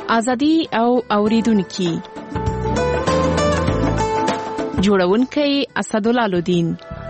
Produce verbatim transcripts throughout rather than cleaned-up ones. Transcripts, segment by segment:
ازادي او اوریدونکو جوړونکی اسدالله لودین.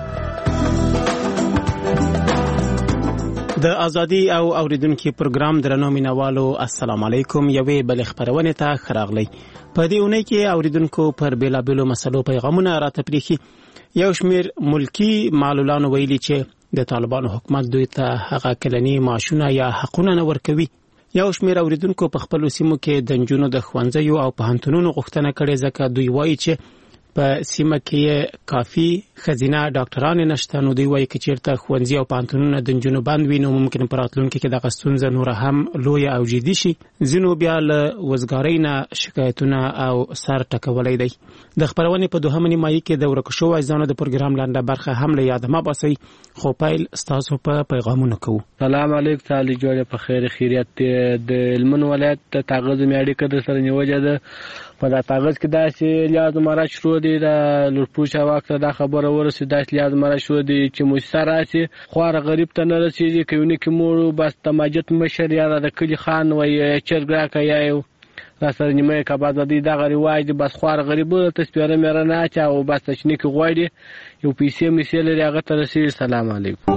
د ازادي او اوریدونکو پروګرام درنو مینوالو السلام علیکم. یوې بل خبرونه ته خراغلی. په دې اونۍ کې اوریدونکو پر بیلابیلو مسلو پیغامونه راته پریخي. یو شمیر ملکی معلولانو ویلي چې د طالبانو حکومت دوی ته هغه کلنی معاشونه یا حقونه نه ورکوي. یو شمیر اوریدونکو په خپل سیمو کې د نجونو د خوندزیو او پوهنتونونو غوښتنه کړې ځکه دوی وایي چې په سیمه کې کافي خزینه ډاکټران نشته. نو دوی وایي چې چیرته خوندزي او پوهنتونونه د نجونو بند وي نو ممکن په راتلونکي کې دغه ستونزه نور هم لوی او جدي شي. ځینو بیا له وزګارۍ نه شکایتونه او سر ټکولی دی. د خبرونې په دوهمه نیمایي کې د ورکو شوو اجزاونو د پروګرام لاندې برخه هم له یاده مه باسئ. خو پیل ستاسو په پیغامونو کوو. سلام علیکم. تعالی جوړه په خیر خیریت. د هلمند ولایت د تاغز مې اړیکه در سره نیولې ده. په دا تاغز کې داسې لیاز مراد شروع دي د لورپوش واکته دا خبره ورسې داسې لیاز مراد شروع دي چې مؤسسه راسي خواره غریب ته نه رسېږي. که یو نیکي موړ بس د ماجد مشر یا د کلي خان وایي چرګ راکه یا یو را سره نیمه کباب زدی دغه رواج دی. بس خواره غریب ته سپېره میره نه اچي او بس چې نیکي غواړي یو پیسې میسې لري هغه ته رسېږي. سلام علیکم.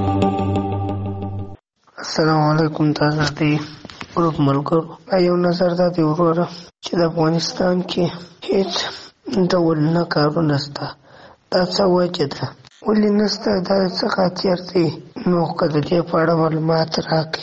السلام علیکم. تاسو ته ګروپ ملګرو یو نظر دا دی وروره چې د افغانستان کې هیڅ ډول نه کارونه نشته. دا څه وجه ده؟ ولې نشته؟ دا څه خاطر دی؟ نو که د دې په اړه معلومات راکړئ.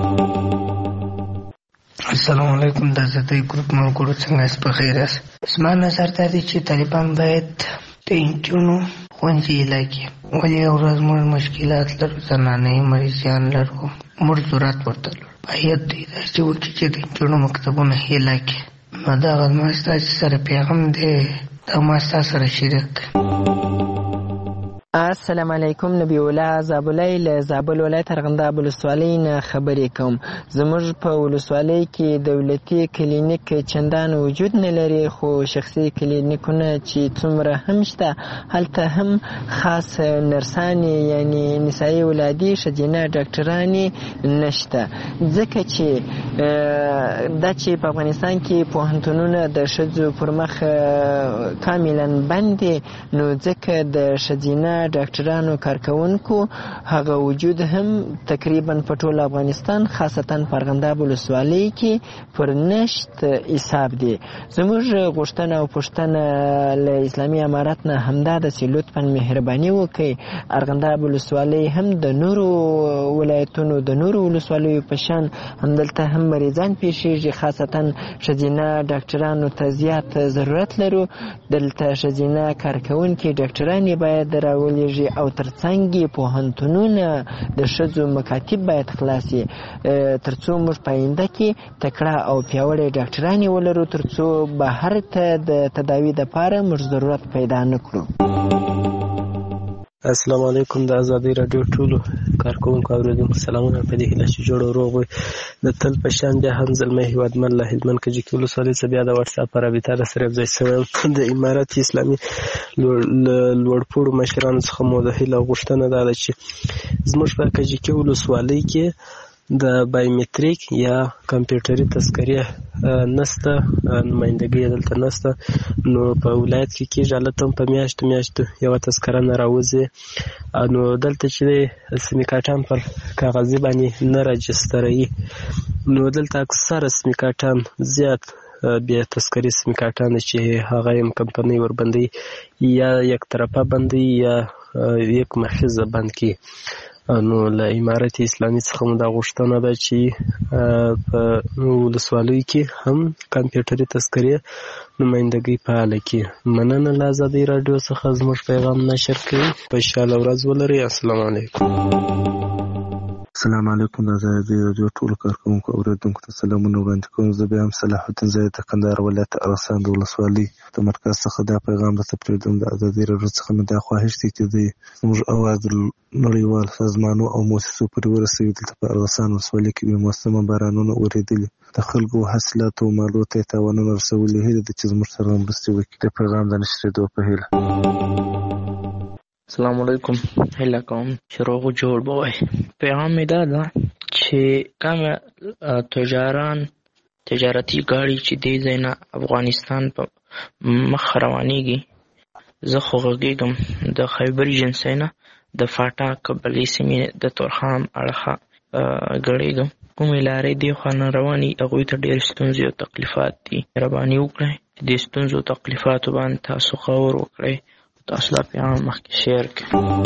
السلام علیکم. دا زه د ګروپ ملګرو څنګه یاست؟ په خیر یاست؟ زما نظر دا دی چې طالبان باید د نجونو ښوونځي علاقې ولې یو ورځ موږ مشکلات لرو، زنانې مریضیان لرو، موږ ضرورت ورته لرو، باید دوی داسې وکړي چې د نجونو مکتبونه هیله کړي. نو دغه زما ستاسو سره پیغام دی، دا ما ستاسو سره شریک کړي. السلام علیکم. نبی الله زابلی له زابل ولایت ارغنداب ولسوالۍ نه خبرې کوم. زموږ په ولسوالۍ کې دولتي کلینیک چندان وجود نه لري، خو شخصي کلینیکونه چې څومره هم شته هلته هم خاص نرسانې یعنی نسایي ولادي ښځینه ډاکټرانې نشته. ځکه چې دا چې په افغانستان کې پوهنتونونه د ښځو پر مخ کاملا بند دي، نو ځکه د ښځینه ډاکټرانو کارکونکو هغه وجود هم تقریبا په ټول افغانستان خاصتا په ارغنداب ولسوالۍ کې پر نشت حساب دی. زموږ غوښتنه او پوښتنه له اسلامي امارت نه همدا ده چې لطفا مهرباني وکړئ ارغنداب ولسوالۍ هم د نورو ولایتونو د نورو ولسوالیو په شان همدلته هم مریضان پیښیږي، خاصتا ښځینه ډاکټرانو ته زیات ضرورت لرو. دلته ښځینه کارکونکي ډاکټرانې باید راولي او ترڅنګ پوهنتونونه د ښځو مکاتب باید خلاصي ترڅو موږ په آینده کې تکړه او پیاوړې ډاکټرانې ولرو، ترڅو بهر ته د تداوي دپاره موږ ضرورت پیدا نه کړو. السلام علیکم. د ازادي راډیو ټولو کارکوونکو اوریدونکو سلامونه. په دې هیله چې جوړ او روغ وي. د تل په شان بیا هم زلمی هیوادمل له هلمند کجکي ولسوالۍ څخه بیا د واتساپ په رابطه را سره یوځای شوی د امارت اسلامي لوړپوړو مشرانو څخه مو د هیله غوښتنه دا ده چې زموږ په کجکي ولسوالۍ کې د بایومتریک یا کمپیوټري تذکرې نسته، نمایندګي دلته نسته. نو په ولایت کې کېږي هلته هم په میاشتو میاشتو یوه تذکره نه راوځي. نو دلته چې دی سمې کارټان پر کاغذي باندې نه راجستروي، نو دلته اکثره سمې کارټان زیات بیا تذکرې سمې کارټان چې هغه یم کمپنۍ وربندوي یا یک طرفه بندوي یا یک مخیزه بند کړي. نو له امارت اسلامي څخه مو دا غوښتنه ده چې په ولسوالیو کې هم کمپیوټري تذکرې نمایندګۍ فعاله کړي. مننه له ازادي راډیو څخه زموږ پیغام نشر کوي. خوشحاله ورځ ولرئ. السلام علیکم. السلام علیکم. د ازادي راډیو ټولو کارکوونکو اوریدونکو ته سلامونه وړاندې کوم. زه بیا هم صلاح الدین زاهد د کندهار ولایت ارغسان د ولسوالۍ د مرکز څخه دا پیغام درته پرېږدم. د ازادي راډیو څخه مې دا خواهش دی چې دوی زموږ اواز د نړیوال سازمانو او مؤسسو پورې ورسوي. دلته په ارغسان ولسوالۍ کې بې موسمه بارانونه اورېدلي، د خلکو حاصلاتو او مالو ته یې تاوانونه رسولي. هیله ده چې زموږ سره مرستې وکړي. د پیغام د نشرېدو په هیله. السلام علیکم. هیله کوم چې روغ جوړ به وئ. پیغام مې دا ده چې کوم تجاران تجارتي ګاډي چې دې ځای نه افغانستان په مخ روانېږي، زه خو غږېږم د خیبر ایجنسۍ نه د فاټا قبلې سیمې د تورخم اړخه ګړېږم. کومې لارې دې خوا نه روانې هغوی ته ډېر ستونزې او تکلیفات دي. مهرباني وکړئ چې دې ستونزو او تکلیفاتو باندې تاسو غور وکړئ، تاسو دا پیغام مخکې شیر کړئ.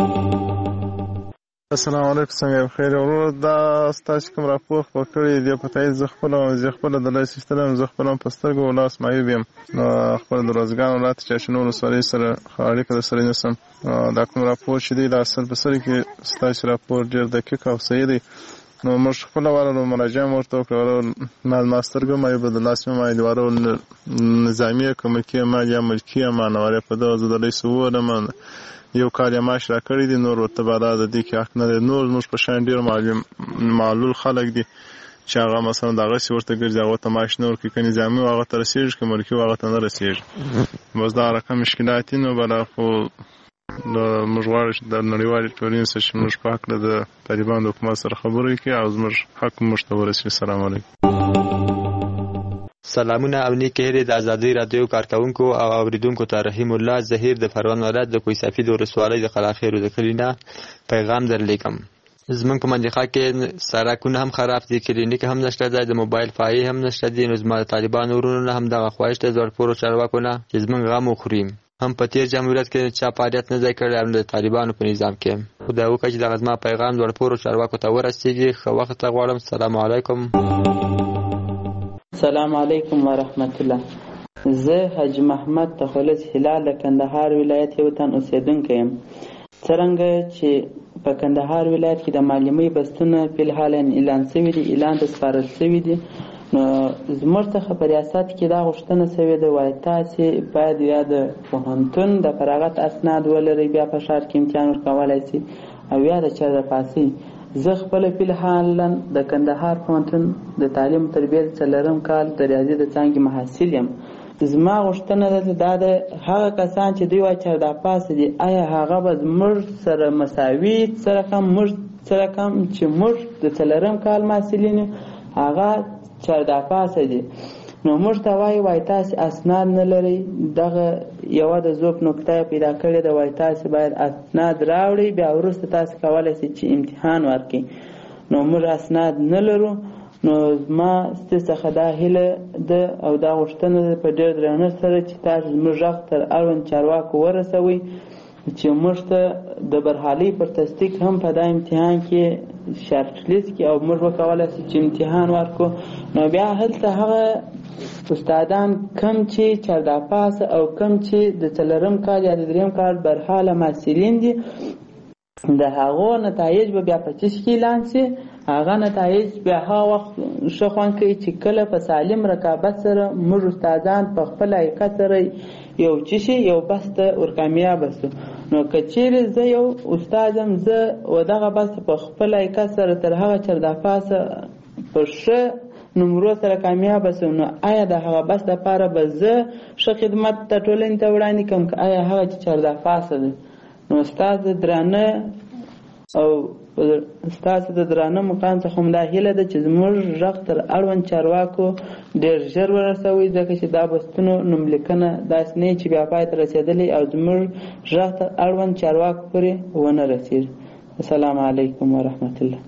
السلام علیکم، څنګه یې بخیر ورور؟ دا ستاسو کوم راپور خپور کړی دی په تایید زه خپله زه خپله د لای سیستم زه خپله هم په سترګو ولاس معیوب یم. نو خپل د روزګان ولایت چاشنو ولسوالۍ سره اړیکه درسره نیسم. دا کوم راپور چې دی د اصل په سر کې ستاسو راپور ډېر دقیق او صحیح دی. نو موږ خپله ورغلو مراجعه مو ورته وکړه، ما سترګو معیوب د لاس مې معیوب ورغلو نظامي که ملکي یم یا ملکي یم نوارې په دغه زه د لای سوولم یو کال یې معاش را کړی دی، نور ورته بالا د دې کې حق نه دی. نور زموږ په شان ډېر معلول خلک دي چې هغه مثلا دغسې ورته ګرځي، هغو ته معاش نه ورکوي، که نظامي و هغه ته رسېږي، که ملکي و هغه ته نه رسېږي. بس دا رقم مشکلات دي. نو بله خو موږ غواړو چې د نړیوالې ټولنې سره چې موږ په هکله د طالبانو د حکومت سره خبرې وکړي او زموږ حق موږ ته ورسوي. السلام علیکم. سلامونه او نیک هیلې د ازادۍ راډیو کارکونکو او اوریدونکو ته. رحیم الله ظهیر د پروان ولایت د کوهستافي د ولسوالۍ د قلاخیرو د کلي نه پیغام درلیکم. زمونږ په منطقه کې سړکونه هم خراب دي، کلینیک هم نشته دی، د موبایل فایې هم نشته دي. نو زما د طالبانو ورونو نه هم دغه خواهش دی زړپورو چارواکو نه چې زمونږ غم وخوري. هم په تیر جمهوریت کې چا فعالیت نه دی کړی هم د طالبانو په نظام کې. خدای وکړي چې دغه زما پیغام زړپورو چارواکو ته ورسېږي. ښه وخت ته غواړم. السلام علیکم. السلام علیکم ورحمت الله. زه حاجی محمد تخلص هلال د کندهار ولایت یو تن اوسیدونکی یم. څرنګه چې په کندهار ولایت کې د معلمۍ بستونه فلحال اعلان شوي دي، اعلان د سپارل شوي دي، نو زموږ څخه په ریاست کې دا غوښتنه شوې ده وایي تاسې باید یا د پوهنتون د فراغت اسناد ولرئ، بیا په ښار کې امتحان ورکولی شي، او یا د چا د پاسۍ. زه خپله فلحالا د کندهار پوهنتون د تعلیم تربیت څلورم کال د ریاضي د څانګې محصل یم. زما غوښتنه ده دا د هغه کسان چې دوی وایي چارداپاسه دي، آیا هغه به زموږ سره مساوي څه رقم موږ څه رقم چې موږ د څلورم کال محصلین هغه چارداپاسه دي؟ نو موږ ته وایي وایي تاسې اسناد نه لرئ. دغه یوه د ذوب نکته پیدا کړې ده، وایي تاسې باید اسناد راوړئ، بیا وروسته تاسې کولی شئ چې امتحان ورکړئ. نو موږ اسناد نه لرو. نو زما ستاسو څخه دا هیله ده او دا غوښتنه ده په ډېر درنښت سره چې تاسو زموږ غږ تر اړوند چارواکو ورسوئ چې موږ ته د برحالۍ پر تصدیق هم په دا امتحان کې شرط لیست کړي او موږ وکولی شو چې امتحان ورکړو. نو بیا هلته هغه استادان کم چې چارداپاسه او کم چې د څلورم کال یا د درېیم کال برحاله محصلین دي، د هغو نتایج به بیا په چیش کې اعلان شي. هغه نتایج بیا هغه وخت ښه خوند کوي چې کله په سالم رقابت سره موږ استادان په خپل حقیقت سره یو څه شي یو بس ته ورکامیابه شو. نو که چیرې زه یو استاد یم، زه و دغه بس په خپل حقیقت سره تر هغه چارداپاسه په ښه نمرو سره کامیابه شم، نو آیا د هغه بس دپاره به زه ښه خدمت ته ټولنې ته وړاندې کړم که آیا هغه چې چارداپاسه ده؟ نو ستاسو د درانه او ستاسو د درانه مقام څخه هم دا هیله ده چې زموږ غږ تر اړوند چارواکو ډېر ژر ورسوئ، ځکه چې دا بستونو نوملیکنه داسې نه چې بیا پای ته رسېدلی او زموږ غږ تر اړوند چارواکو پورې ونه رسېږي. السلام علیکم ورحمت الله.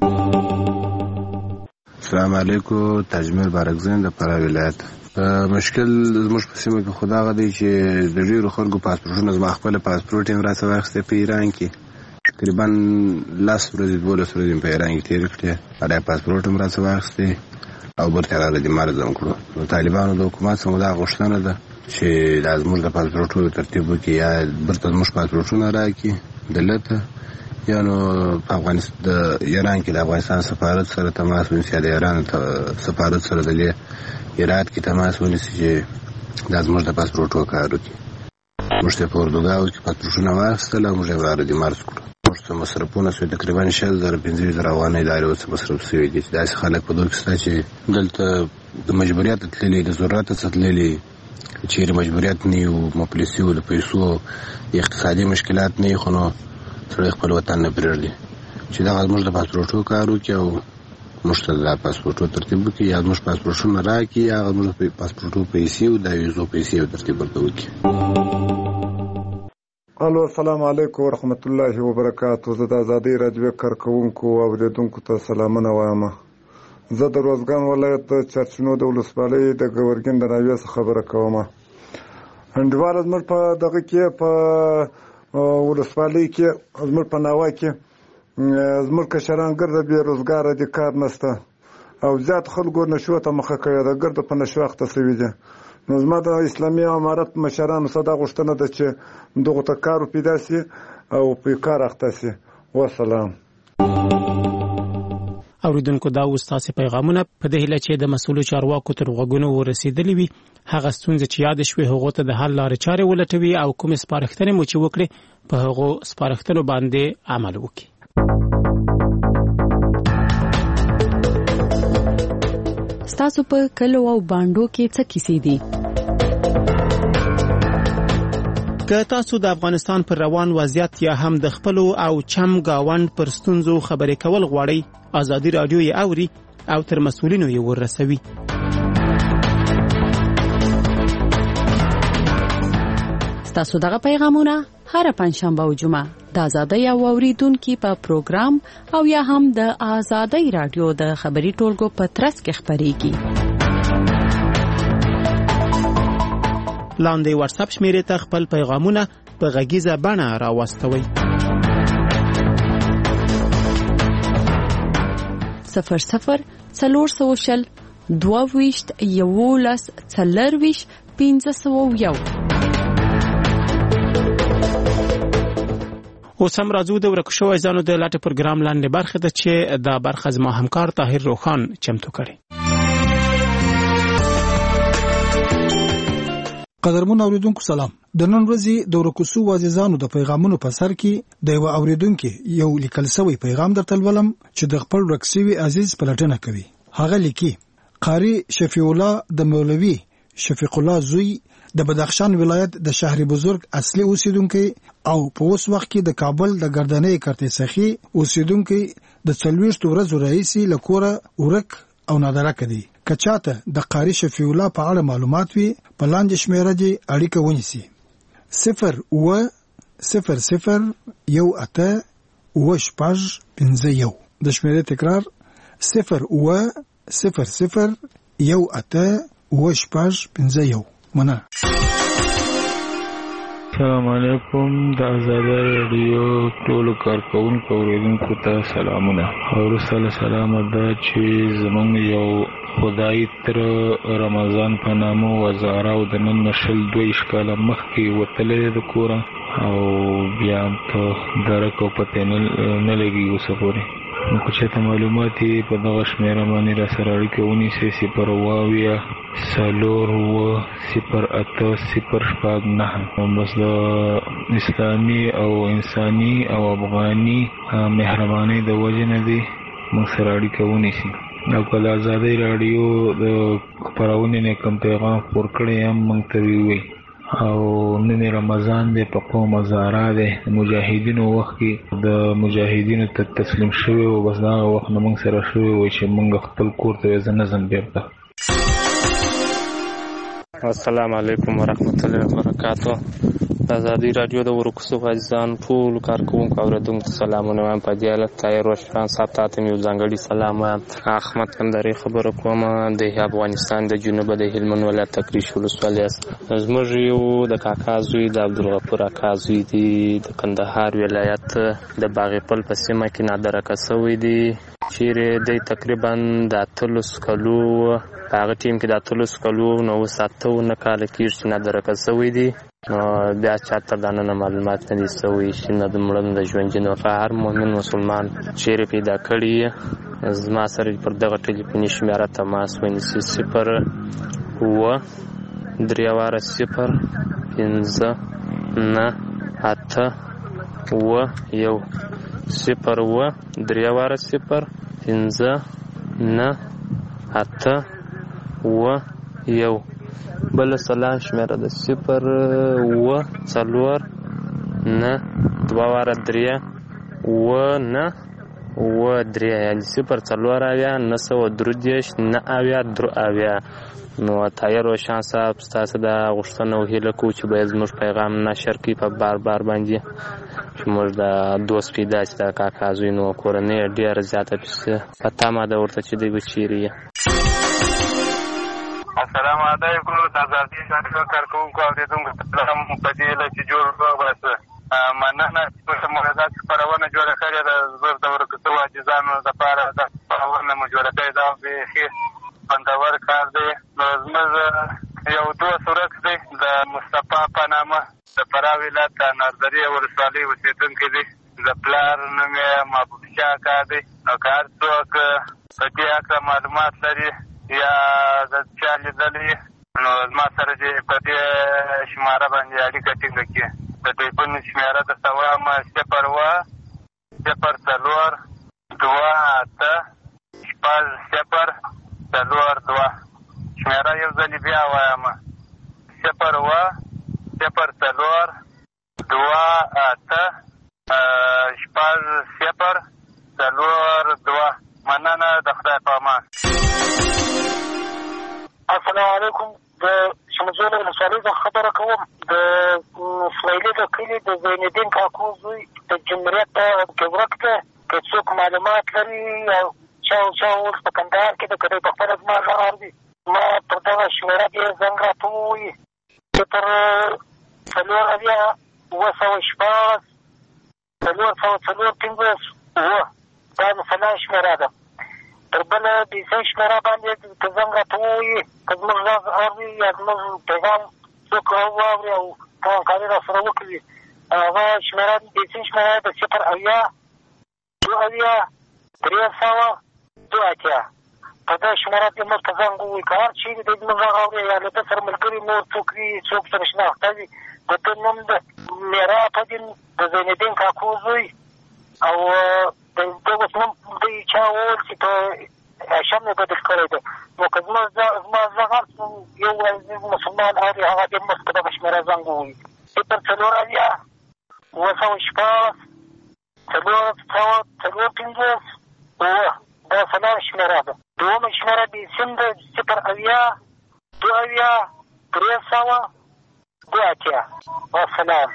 السلام علیکم. تجمیر بارکزین د فراه ولایت. مشکل زموږ په سیمه کې خو دا هغه دی چې د ډېرو خلکو پاسپورټونه زما خپله پاسپورټ یې راڅه واخیستی په ایران کې، تقریبا لس ورځې دولس ورځې په ایران کې تېرې کړې، هغه پاسپورټ هم راڅه واخیستی او برته راغله دې مرزم کړو. نو طالبانو د حکومت څخه دا غوښتنه ده چې دا زموږ د پاسپورټونو ترتیب وکړي، یا برته زموږ پاسپورټونه راکړي دلته، یا نو په افغانستان د ایران کې د افغانستان سفارت سره تماس ونیسي، یا د ایران سفارت سره د هرات کې تماس ونیسي چې دا زموږ د پاسپورټو کار وکړي. موږ ته په اردوګاو کې پاسپورټونه واخیستل او موږ یې واره دې مرز کړو. موږ ته مصرفونه سوی تقریبا شل زره پنځه ویشت زره افغانۍ دارې اوس مصرف سوي دي، چې داسې خلک په دغه کې شته چې دلته د مجبوریت تللي، د ضرورت څخه تللي، چیرې مجبوریت نه وي، مفلسي وو، د پیسو اقتصادي مشکلات نه وي، خو نو سړی خپل وطن نه پرېږدي چې دغه زموږ د پاسپورټو کار وکړي او موږ ته د پاسپورټو ترتیب وکړي یا موږ پاسپورټونه راکړي یا موږ پاسپورټو پیسې او د ویزو پیسې ترتیب ورته وکړي. الو السلام علیکم ورحمت الله وبرکاتو. زه د ازادۍ راډیو کارکوونکو او اوریدونکو ته سلامونه وایم. زه د روزګان ولایت د چرچنو د ولسوالۍ د ګورګین د ناوې څخه خبره کوم. انډیواله زموږ په دغه کې په ولسوالۍ کې زموږ په ناوه کې زموږ کشران ګرده بې روزګاره دي، کار نشته او زیات خلکو نشو ته مخه کوي، د ګرده په نشو اخته شوي دي. نو زما د اسلامي امارت مشرانو څخه دا غوښتنه ده چې دغو ته کار پیدا شي او په کار اخته شي. وسلام. اوریدونکو دا اوس تاسې پیغامونه په دې هیله چې د مسؤلو چارواکو تر غوږونو ورسېدلي وي. هغه ستونزې چې یاد شوې هغو ته د حل لارې چارې ولټوي او کومې سپارښتنې مو چې وکړي په هغو سپارښتنو باندې عمل وکړي. ستاسو په کلو او بانډو کې څه کیسې دي؟ که تاسو د افغانستان پر روان وضعیت یا هم د خپلو او چم گاوند پر ستونزو خبرې کول غواړئ، ازادي راډیو یې اوري او تر مسؤلینو یې ورسوي. ستاسو دغه پیغامونه هر پنځشنبه او جمعه د ازادۍ او اوریدونکو په پروګرام او یا هم د ازادۍ راډیو د خبري ټولګو په ترڅ کې خبريږي. لاندې واتس اپ شمیرې ته خپل پیغامونه په غږیزه بڼه راوستوئ. صفر صفر څلور سوه شل دوه ویشت یولس څلرویشت پنځه سوه یو. اوس هم راځو د ورکو شویو ځانو د لټې پروګرام لاندې برخه ده چې دا برخه زما همکار طاهر روخان چمتو کړي. قدرمن اوریدونکو سلام. د نن ورځې د ورکو شویو عزیزانو د پیغامونو په سر کې د یو اوریدونکو یو لیکل شوی پیغام درته ولم چې د خپل ورکسوي عزیز پلټنه کوي. هغه لیکي قاری شفیع الله د مولوی شفیق الله زوی د بدخشان ولایت د شهر بزرگ اصلي اوسیدونکو او په اوس وخت کې د کابل د ګردنۍ کرتسخي اوسیدونکو د څلويشت ورځې رئیسي لکوره ورک او نادره کړي. کچاته د قاری شفیع الله په اړه معلومات وي په لاندې شمیره دي اړیکه ونیسي. صفر و صفر صفر یو اته و شپږ پنځه یو. د شمیرې تکرار صفر و صفر صفر یو اته و شپږ پنځه یو. مننه. السلام علیکم. د ازادۍ راډیو ټولو کارکوونکو اوریدونکو ته سلامونه. وروسته سلام ده چې زمونږ یو خدای تر رمضان په نامه وزاره او د نن شل دویشت کاله مخکې وتلی د کوره او بیا په درک او پته نه لګي اوسه پورې. نو که چېرته معلومات یې په دغه شمېره باندې را سره اړیکه ونیسئ صفر اوه اویا څلور اوه صفر اته صفر شپږ نهه. بس د اسلامي او انساني او افغاني مهربانۍ د وجې نه دی موږ سره اړیکه ونیسي. او که د ازادۍ راډیو د خپرونې نه کوم پیغام خپور کړی هم موږ ته ووایي. او نن رمضان دی، په قوم هزاره دی، د مجاهدینو وخت کې د مجاهدینو ته تسلیم شوی او بس دغه وخت نه موږ سره شوی وای چې موږ خپل کور ته زه نه ځم بیرته. السلام علیکم ورحمت الله وبرکاتو. د ازادۍ راډیو د ورکو شویو عزیزانو ټولو کارکوونکو اوریدونکو ته سلامونه وایم. په دې حالت طاهر روشن صاحب ته هم یو ځانګړي سلام وایم. احمد کندهاري خبره کوم د افغانستان د جنوب د هلمند ولایت تکریش ولسوالۍ څخه. زموږ یو د کاکا زوی د عبدالغفور اکا زوی دی د کندهار ولایت د باغپل په سیمه کې نادرکه شوی دی چیرې دی تقریبا د اتلس کلو په هغه ټیم کې د اتلس کلو نو اوس اته نه کاله کېږي چې نادرکه شوی دی. نو بیا چاته دا نه معلومات نه دي شوي چې نه د مړه د ژوندي که هر مؤمن مسلمان چیرې پیدا کړي زما سره پر دغه ټلیفوني شمیره تماس ونیسي صفر اوه درې واره صفر پنځه نه اته اوه یو صفر اوه درې واره صفر پنځه نه اته اوه یو. بل سلام شمیره د صفر اوه څلور نه دوه واره درې اوه نه اووه درې یعنې صفر څلور اویا نه سوه درې دېرش نه اویا درې اویا. نو طاهر روشن صاحب ستاسو دا غوښتنه او هیله کوو چې باید زموږ پیغام نشر کړي په بار بار باندې چې موږ د دوست پیدا چې د کاکا زوی نو کورنۍ یې ډېره زیاته پسې په تمه ده ورته چې دوی به چیرې یې. السلام علیکم د ازادي راډیو کارکوونکو اورېدونکو سلام په دې هیله چې جوړ وباسه. مننه چې موږ دا خپرونه جوړه کړې ده زموږ د ورکوڅو عاجزانو دپاره دا خپرونه مو جوړه کړې ده بیخي خوندور کار دی. نو زموږ یو دوست ورک دی د مصطفی په نامه د فراه ولایت د نردرې ولسوالۍ اوسېدونکی دی. د پلار نوم یې محبوب شاه کار دی. نو که هر څوک په دې هکله معلومات لري یا د چا لیدلي نو زما سره دې په دې شماره باندې اړیکه ټینګه کړي. د ټلیفون شمېره درته وایم صفر اووه صفر څلور دوه اته شپږ صفر څلور دوه. شمېره یو ځلې بیا وایم صفر اووه صفر څلور دوه اته شپږ صفر څلور دوه. مننه د خدای په امان. السلام علیکم. د شمزول ولسوالۍ څخه خبره کوم. د اسماعیلي د کلي د زینالدین کاکو زوی د جمهوریت کې ورک دی. که څوک معلومات لري او چا او چا اوس په کندهار کې د که دی په خپله زما غږ اوري ما پر دغه شمېره کې زنګ راته ووایي صفر څلور اویا اووه سوه شپاړس څلور سوه څلور پنځوس اووه. دا د سلا شمېره ده. تر بله بیسۍ شمېره باندې که زنګ راته ووایي که زموږ غږ اوري یا زموږ پیغام څوک واوري او همکاري را سره وکړي هغه شمېره بیسۍ شمېره د صفر اویا دوه اویا درې سوه دوه اتیا. په دې شمېره کې موږ ته زنګ ووایي که هر چیرې دی زموږ غږ اوري یا له ده سره ملګري نور څوک وي څوک سره شناخته وي د ده نوم د میرا فدین د زینالدین کاکو زوی او د ده اوس نوم دوی چا وویل چې په هاشم یې بدل کړی دی. نو که زما زما غږ یو عزیز مسلمان اوري هغه دې موږ په دغه شمېره زنګ ووایي صفر څلور اویا اووه سوه شپاړس څلور سوه څلور پنځوس اووه. دا سلا شمېره ده. دومه شمېره بیسیم ده صفر اویا دوه اویا درې سوه دوه اتیا. والسلام.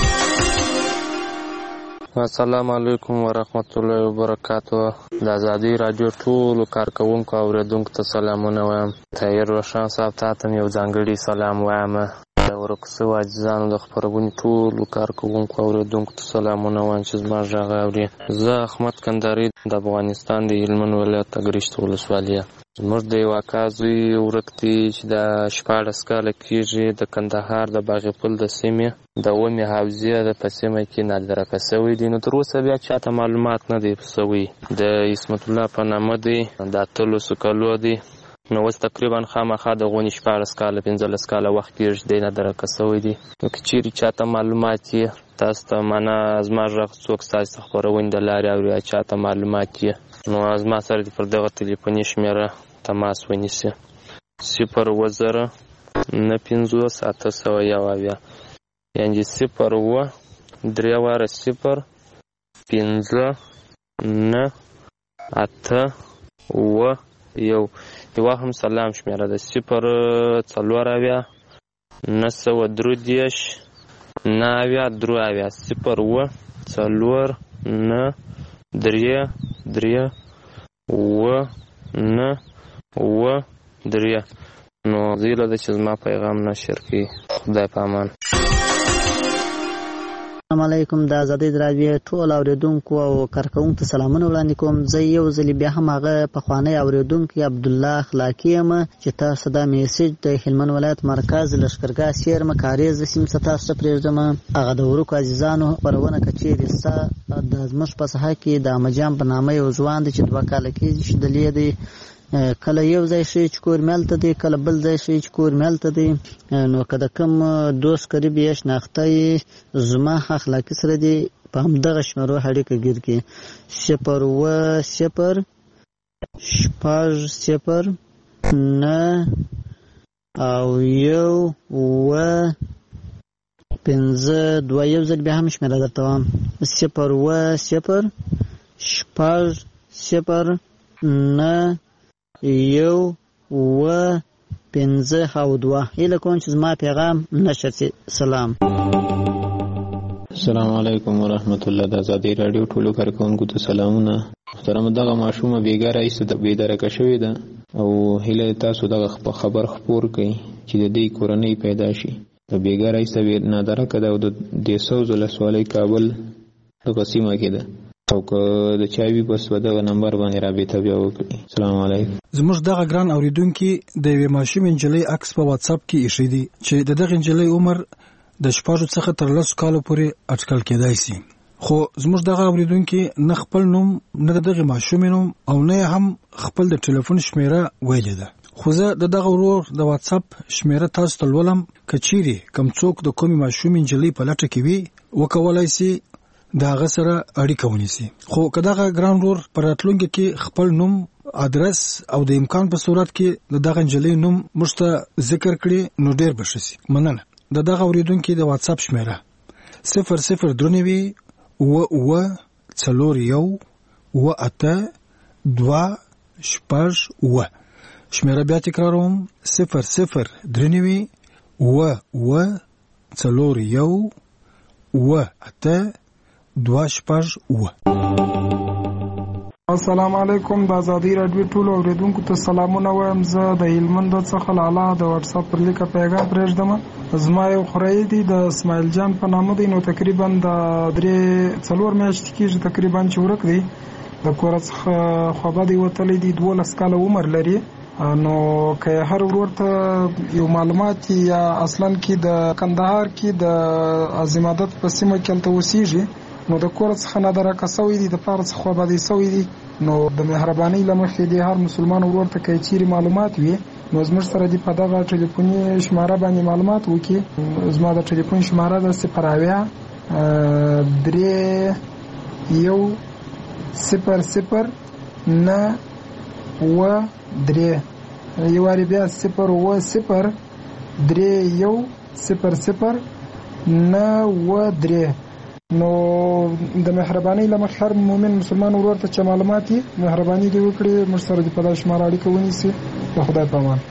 السلام علیکم ورحمت الله وبرکاتو. د ازادي راډیو ټولو کارکوونکو او اورېدونکو ته سلامونه وایم. طاهر روشن صاحب ته هم یو ځانګړي سلام وایم. د ورکو سوو عزیزانو د خپرونې ټولو کارکوونکو او اورېدونکو ته سلامونه وایم چې زما غږ اوري. زه احمد کندهاري د افغانستان د هلمند ولایت اګرشت ولسوالي. زموږ د یو اکا زوی ورک دی چې د شپاړس کاله کېږي د کندهار د باغ پل د سیمې د اومې حوزې د په سیمه کې نادرکه شوی دی. نو تر اوسه بیا چاته معلومات نه دی شوی. د عصمت الله په نامه دی. د اتلسو کالو دی. نو اوس تقریبا خامخا د غونې شپاړس کاله پنځلس کاله وخت کېږي دی نادرکه شوی دی. نو که چیرې چاته معلومات یې تاسو ته معنا زما غږ څوک ستاسو د خپرونې د لارې اوري چاته معلومات یې نو زما سره دې پر دغه تلیفوني شمېره تماس ونیسي صفر اووه زره نه پنځوس اته سوه یو اویا یعنې صفر اووه درې واره صفر پنځه نه اته اووه یو. یوه هم سلام شمېره ده صفر څلور اویا نه سوه درې دېرش نه اویا درې اویا صفر اووه څلور نه درې درې اووه نه اووه درې. نو زه هیله ده چې زما پیغام نشر کړي. خدای په امان. السلام علیکم. د ازادۍ راډیو ټول اوریدونکو او کارکوونکو ته سلامونه وړاندې کوم. زه یو ځل بیا هم هغه پخوانی اوریدونکی عبدالله اخلاقی یم چې تاسو دا میسج د هلمند ولایت مرکز لښکرګاه سیرمه کاریز سیمې څخه تاسو ته پرېږدم. هغه د ورکو عزیزانو خپرونه که چیرې ستا د زموږ په ساحه کې د احمدجان په نامه یو ځوان دی چې دوه کاله کېږي چې دلې دی کله یو ځای شي چې کور ملته دی کله بل ځای شي چې کور ملته دی. نو که د کوم دوست قریب یې شناخته یې زما اخلاقي سره دی په همدغه شمېرو اړیکه ګیر کړي صفر اووه صفر شپږ صفر نه او یو اووه پنځه دوه. یو ځل بیا هم شمېره درته وایم صفر اووه صفر شپږ صفر نه یو اووه پنځه او دوه. هیله کوم چې زما پیغام نشر سي. سلام. السلام علیکم ورحمت الله. د ازادي رادیو ټولو کارکونکو ته سلامونه. محترم دغه ماشومه بیګاره ایسته د بیدارکه شوې ده او هیله تاسو دغه خبر خپور کړئ چې د دې کورنۍ پیدا شي. د بیګاره ایسته نادرکه ده او د دیسوز ولسوالۍ کابل دغه سیمه کې ده او که د چاوي بس په دغه نمبر باندې رابطه بیا وکړي. السلام علیکم. زموږ دغه ګران اوریدونکي د یوې ماشومې نجلۍ عکس په واتس اپ کې ایښی دی چې د دغه نجلۍ عمر د شپږو څخه تر لسو کالو پورې اټکل کېدای شي. خو زموږ دغه اوریدونکي نه خپل نوم نه دغه ماشومې نوم او نه هم خپل د ټلیفون شمیره ویلې ده. خو زه د دغه ورور د واتس اپ شمیره تاسو ته لولم. که چیرې کوم څوک د کومې ماشومې نجلۍ په لټه کې وي وکولای شي د هغه سره اړیکه ونیسي. خو که دغه ګران ورور په راتلونکي کې خپل نوم ادرس او د امکان په صورت کې د دغه نجلۍ نوم موږ ته ذکر کړي نو ډیر به ښه شي. مننه. د دغه اوریدونکي د واتس اپ شمیره صفر صفر درې نوي اووه اووه څلور یو اووه اته دوه شپږ اووه. شمیره بیا تکراروم صفر صفر درې نوي اووه اووه څلور یو اووه اته دوه شپږ اووه. السلام علیکم. د ازادي رادیو ټولو اوریدونکو ته سلامونه وایم. زه د هلمند څخه لاله د واتس اپ پر لیکه پیغام پرېږدم. زما یو خوریی دی د اسماعیل جان په نامه دی. نو تقریبا د درې څلور میاشتې کېږي تقریبا چې ورک دی. د کور څخه خوابدی وتلی دی. دولس کاله عمر لري. نو که هر ورور ته یو معلومات یا اصلا کې د کندهار کې د عظیمادت په سیمه کې هلته اوسېږي نو د کور څخه نادرکه سوی دی د پلار څخه خوابدی سوی دی. نو د مهربانۍ له مخې د هر مسلمان ورور ته که چیرې معلومات وي نو زموږ سره دې په دغه ټلیفوني شماره باندې معلومات وکړي. زما د ټلیفون شماره ده صفر اویا درې یو صفر صفر نه اووه درې. یو وارې بیا صفر اووه صفر درې یو صفر صفر نه اووه درې. نو د مهربانۍ له مخې هر مؤمن مسلمان ورور ته چې معلومات یې مهرباني دې وکړي موږ سره دې په دغه شماره اړیکه ونیسي. د خدای په امان.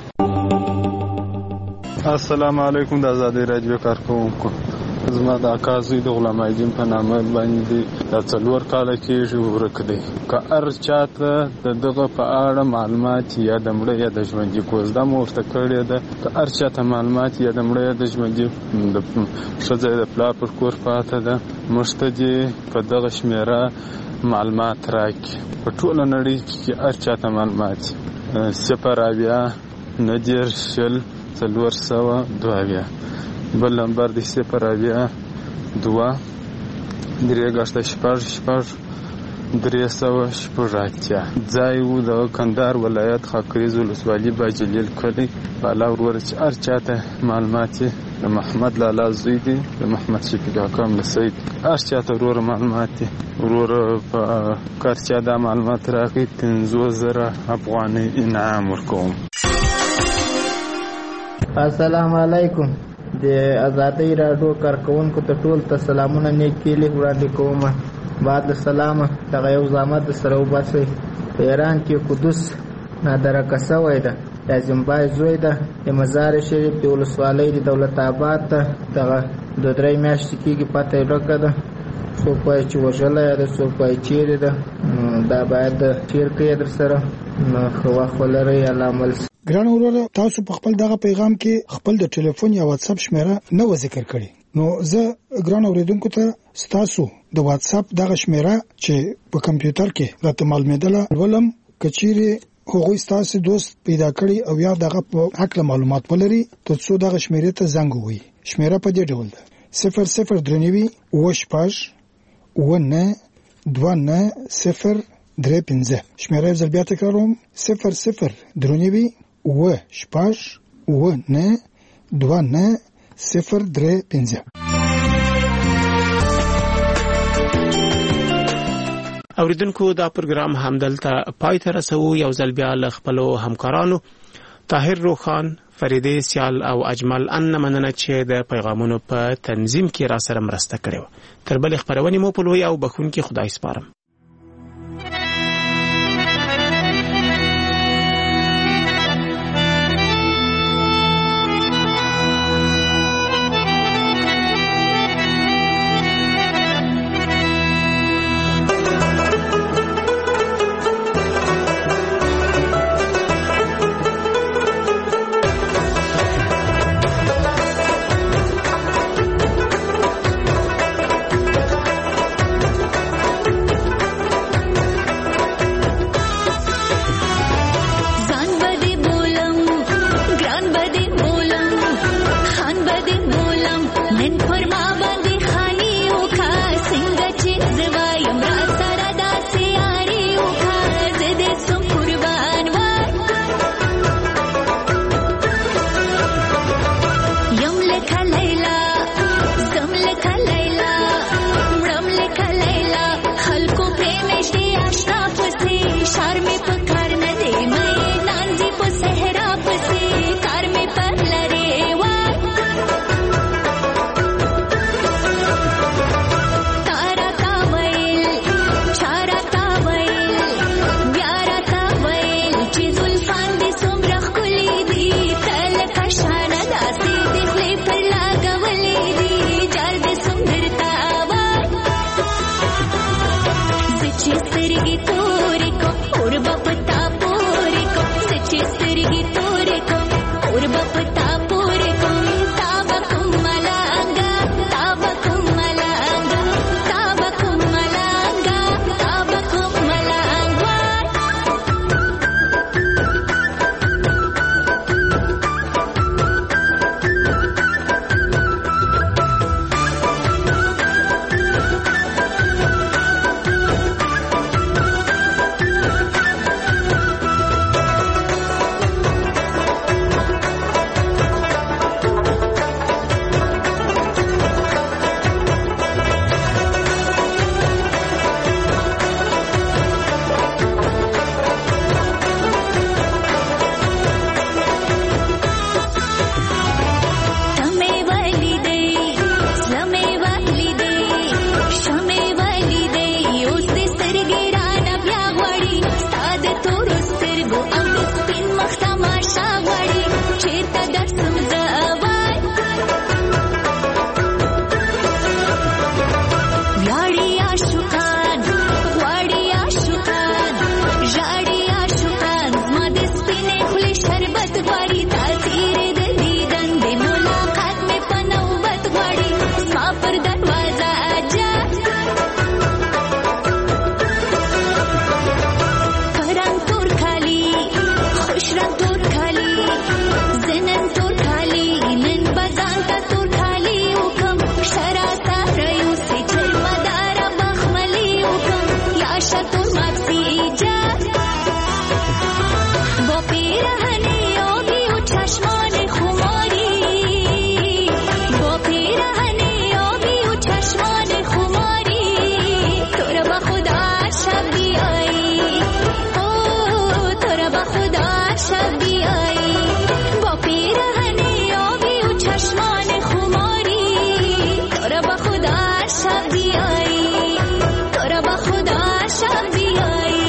السلام علیکم. د ازادي رادیو کارکونکو زما د اکا زوی د غلام الدین په نامه باندې د څلور کاله کېږي ورک دی. که هر چاته د دغه په اړه معلومات یا د مړه یا د ژوندي کوزده مو ورته کړې ده که هر چاته معلومات یا د مړه یا د ژوندي د ښځه د پلار پر کور پاته ده موږ ته دې په دغه شمېره معلومات راکړي. په ټوله نړۍ کې هر چاته معلومات صفر اویا نهه دېرش شل څلور سوه دوه اویا. بل نمبر دی صفر اویا دوه درې ګشته شپږ شپږ درې سوه شپږ اتیا. ځای و د کندهار ولایت خاکریز ولسوالي باجلیل کلی. بالا ورور چې هر چاته معلومات یې د محمد لالا زوی دی د محمد شفیق اکا ملسید هر چاته ورور معلومات دی ورور په کار چا دا معلومات راکړي پنځوس زره افغانۍ انعام ورکوم. السلام علیکم. د ازادۍ راډیو کارکونکو ته ټول ته سلامونه نیکې لیک وړاندې کوم. بعد السلام دغه یو زحمت سره وباسئ. په ایران کې قدس نادرکه سوی ده. د زیمبای زوی ده. د مزار شریف د ولسوالۍ د دولت آباد ته دغه دوه درې میاشتې کېږي پته یې ورکه ده. څوک وایي چې وژلی ده څوک وایي چیرې ده. دا باید شیر کړي در سره. نو ښه وخت ولرئ. الله عمل. ګران وروره تاسو په خپل دغه پیغام کې خپل د ټلیفون یا واتس اپ شمیره نه و ذکر کړی. نو زه ګران اوریدونکو ته ستاسو د واتس اپ دغه شمیره چې په کمپیوټر کې راته معلومېدله ولم که چیرې هغوی ستاسو دوست پیدا کړي او یا دغه په حق معلومات ولري ترڅو دغه شمیرې ته زنګ ووهي. شمیره په دې ډول ده صفر صفر درې نوي اووه شپږ اووه نه دوه نه صفر درې پنځه. شمیره یو ځل بیا تکراروم صفر صفر درې نوي اووه شپږ اووه نه دوه نه صفر درې پنځه. اوریدونکو دا پروګرام همدلته پای ته رسو. یو ځل بیا له خپلو همکارانو طاهر روخان، فریدې سیال او اجمل ان مننه چې د پیغامونو په تنظیم کې را سره مرسته کړې. تر بلې خبرونې مو په لوی او بخون کې خدای سپارم. شب بیایی با پیرهن آبی و چشمان خماری تو را با خدا شب بیایی تو را با خدا شب بیایی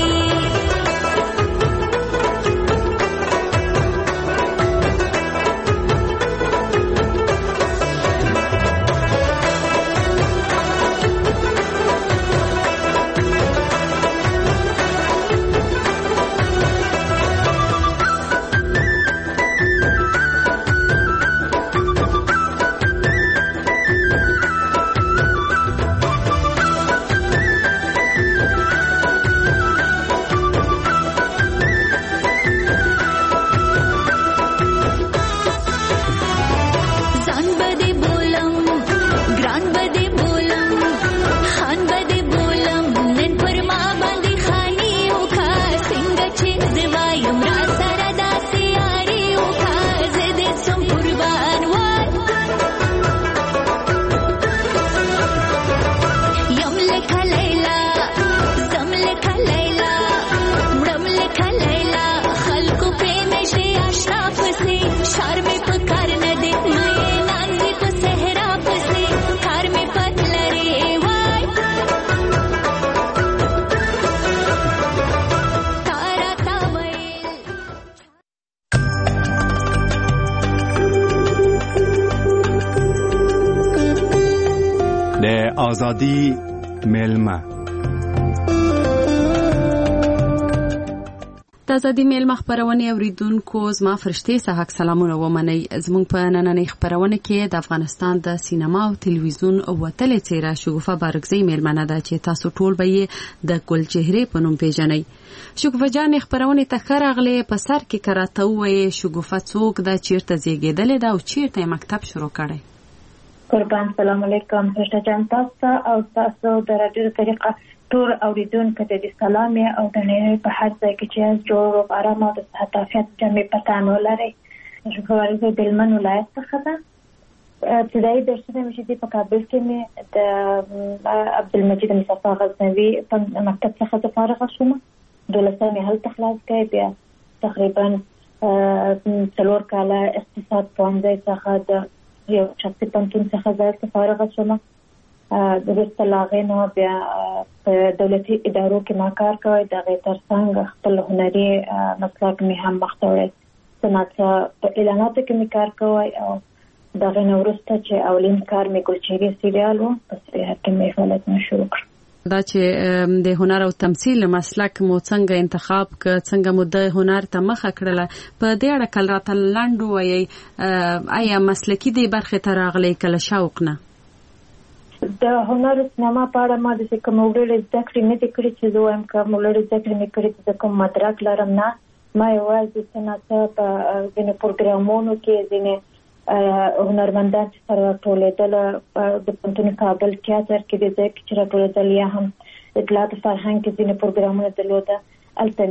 آزادی میلمه د ازادي میلمه خبرونه اوریدونکو زما فرشتي صحاک سلامونه ومني. زموږ په نننۍ خبرونه کې د افغانستان د سینما او تلویزیون وتلې څیره شګوفه بارګزۍ میلمنه ده چې تاسو ټول به یې د ګل چهره په نوم پیژنئ. شګوفه جان خبرونه ته خرغله په سر کې کراته وې شګوفه څوک ده، چیرته زیږیدلې ده او چیرته مکتب شروع کړي؟ قربان سلام علیکم فرشته جان، تاسو او تاسو د رادیو طریقه ټول اوریدونکو ته د سلام او د نړۍ په هر ځای کې چې جوړ او آرام او د صحت عافیت جمع پتان ولري. شکرانه د هلمند ولایت څخه ده. ابتدایي درسونه مې چې په کابل کې مې د عبدالمجید مصطفی غزنوي په مکتب څخه د فارغه شوم. دولسمه مې هلته خلاص کړې، بیا تقریبا څلور کاله اقتصاد پوهنځي څخه د یو شخصي پوهنتون څخه ځای فارغه شوم. د وروسته له هغې نه بیا په دولتي ادارو کې ما کار کوی. د هغې تر څنګ خپل هنري مسلک مې هم مخته وړی. صنعت په اعلاناتو کې مې کار کوی او د هغې نه وروسته چې اولین کار مې ګلچهرې سریال و، په سریال کې مې فعالیتونه شروع کړل. دا چې د هنر او تمثیل مسلک مو څنګه انتخاب ک څنګه مو د هنر ته مخه کړله، په دې اړه کله راته لنډ وایي آیا مسلکي دی برخې ته راغلی کله شوق نه؟ د هنر سینما په اړه ما د کوم وړلې زده کړې نه دي کړې چې زه وایم کوم وړلې زده کړې مې کړې چې کوم مدرک لرم نه. ما یوازې صنعت په ځینې پروګرامونو کې ځینې هنرمندان چې سره راټولېدل د پوهنتون کابل تیاتر کې د ځای کې چې راټولېدل یا هم اطلاعات فرهنګ کې ځینې پروګرامونه درلوده، هلته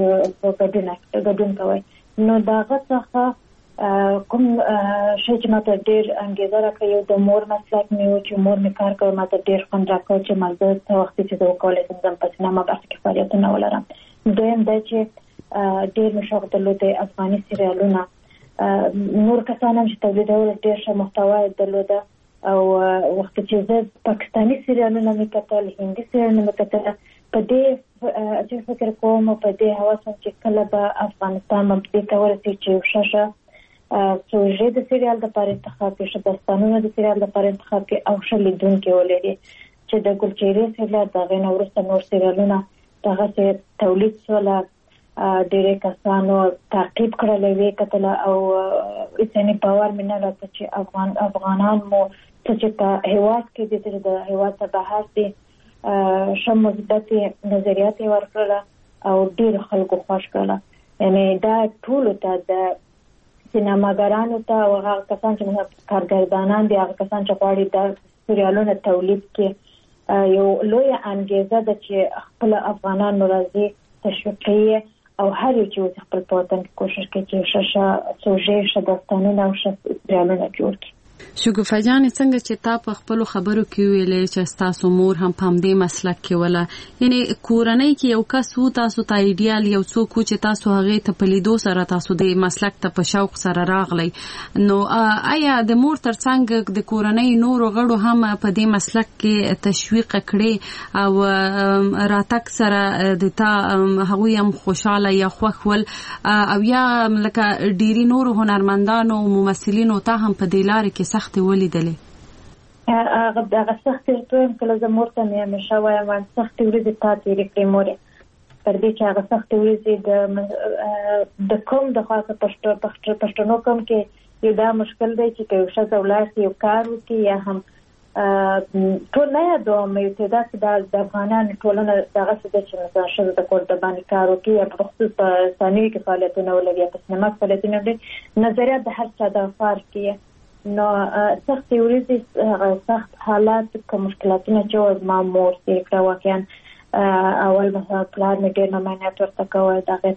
مې ګډون کوی. نو د هغه څخه کوم شی چې ماته ډېر انګېزه راکړه یو د مور مسلک مې و چې مور مې کار کوي، ماته ډېر خوند راکړ چې ما زه څه وخت چې زه وکولی شم زم په سینما برخه کې فعالیتونه ولرم. دویم دا چې ډېر مې شوق درلوده افغاني سریالونه، نور کسان هم چې تولیدول ډېر ښه محتوا یې درلوده او وخت چې زه پاکستاني سریالونه مې کتل، هندي سریالونه مې کتل، په دې چې فکر کوم او په دې هوس چې کله به افغانستان هم دې ته ورسېږي چې یو ښه ښه سوژې د سریال دپاره انتخاب کړي، ښه داستانونه د سریال دپاره انتخاب کړي او ښه لیدونکي ولري. چې د ګلچهرې سریال د هغې نه وروسته نور سریالونه دغسې تولید شوله، ډېرې کسانو تعقیب کړلی وې کتله او یعنې باور مې نه راته چې افغان افغانان مو څه چې په هېواد کې دي د هېواد څخه بهر دي ښه مثبتې نظریات یې ورکړله او ډېرو خلکو خوښ کړله. یعنې دا ټولو ته د سینماګرانو ته او هغه کسان چې کارګردانان دي، هغه کسان چې غواړي دا سریالونه تولید کړي، یو لویه انګېزه ده چې خپل افغانان راځي تشویق کوي او هر یو چې خپل په وطن کې کوشش کوي چې ښه ښه سوژې، ښه داستانونه او ښه سریالونه جوړ کړي. شګوفه جان څنګه چې تا په خپل خبرو کې ویلې چې تاسو مور هم په دې مسلک کې ولا یعنی کورنۍ کې یو کس وو تاسو ته ایډیال یو څوک چې تاسو هغه ته په لیدو سره تاسو د مسلک ته په شوق سره راغلی نو آیا د مور ترڅنګ د کورنۍ نور غړو هم په دې مسلک کې تشویق کړي او راتک سره د تا هغه هم خوشاله یا خوښول او یا لکه ډيري نور هنرمندانو او ممثلینو ته هم په دې لار کې سخت ولیدلې هغه دغه سخت ورته کله زه مور ته مې همیشه وایم سخت ورځې تا تېرې کړې مورې پر دې چې هغه سخت ورځې د د کوم د خاصه پښتو پښتنو کوم کې یو دا مشکل دی چې یو ښځه ولاړ یو کار وکړي یا هم ټول نه یادوم یو تعداد د افغانانو ټولنه دغه څه ده چې مثلا ښځه د کور د باندې کار وکړي یا په خصوص په ثانوي کې فعالیتونه ولري یا په سینما کې فعالیتونه ولري نظریات د هر چا د فرق کې نو سخت ورځې سخت حالات که مشکلاتونه چې زما مور تېر کړه واقعا اول مثلا پلار مې ډېر نماینات ورته کوی د هغې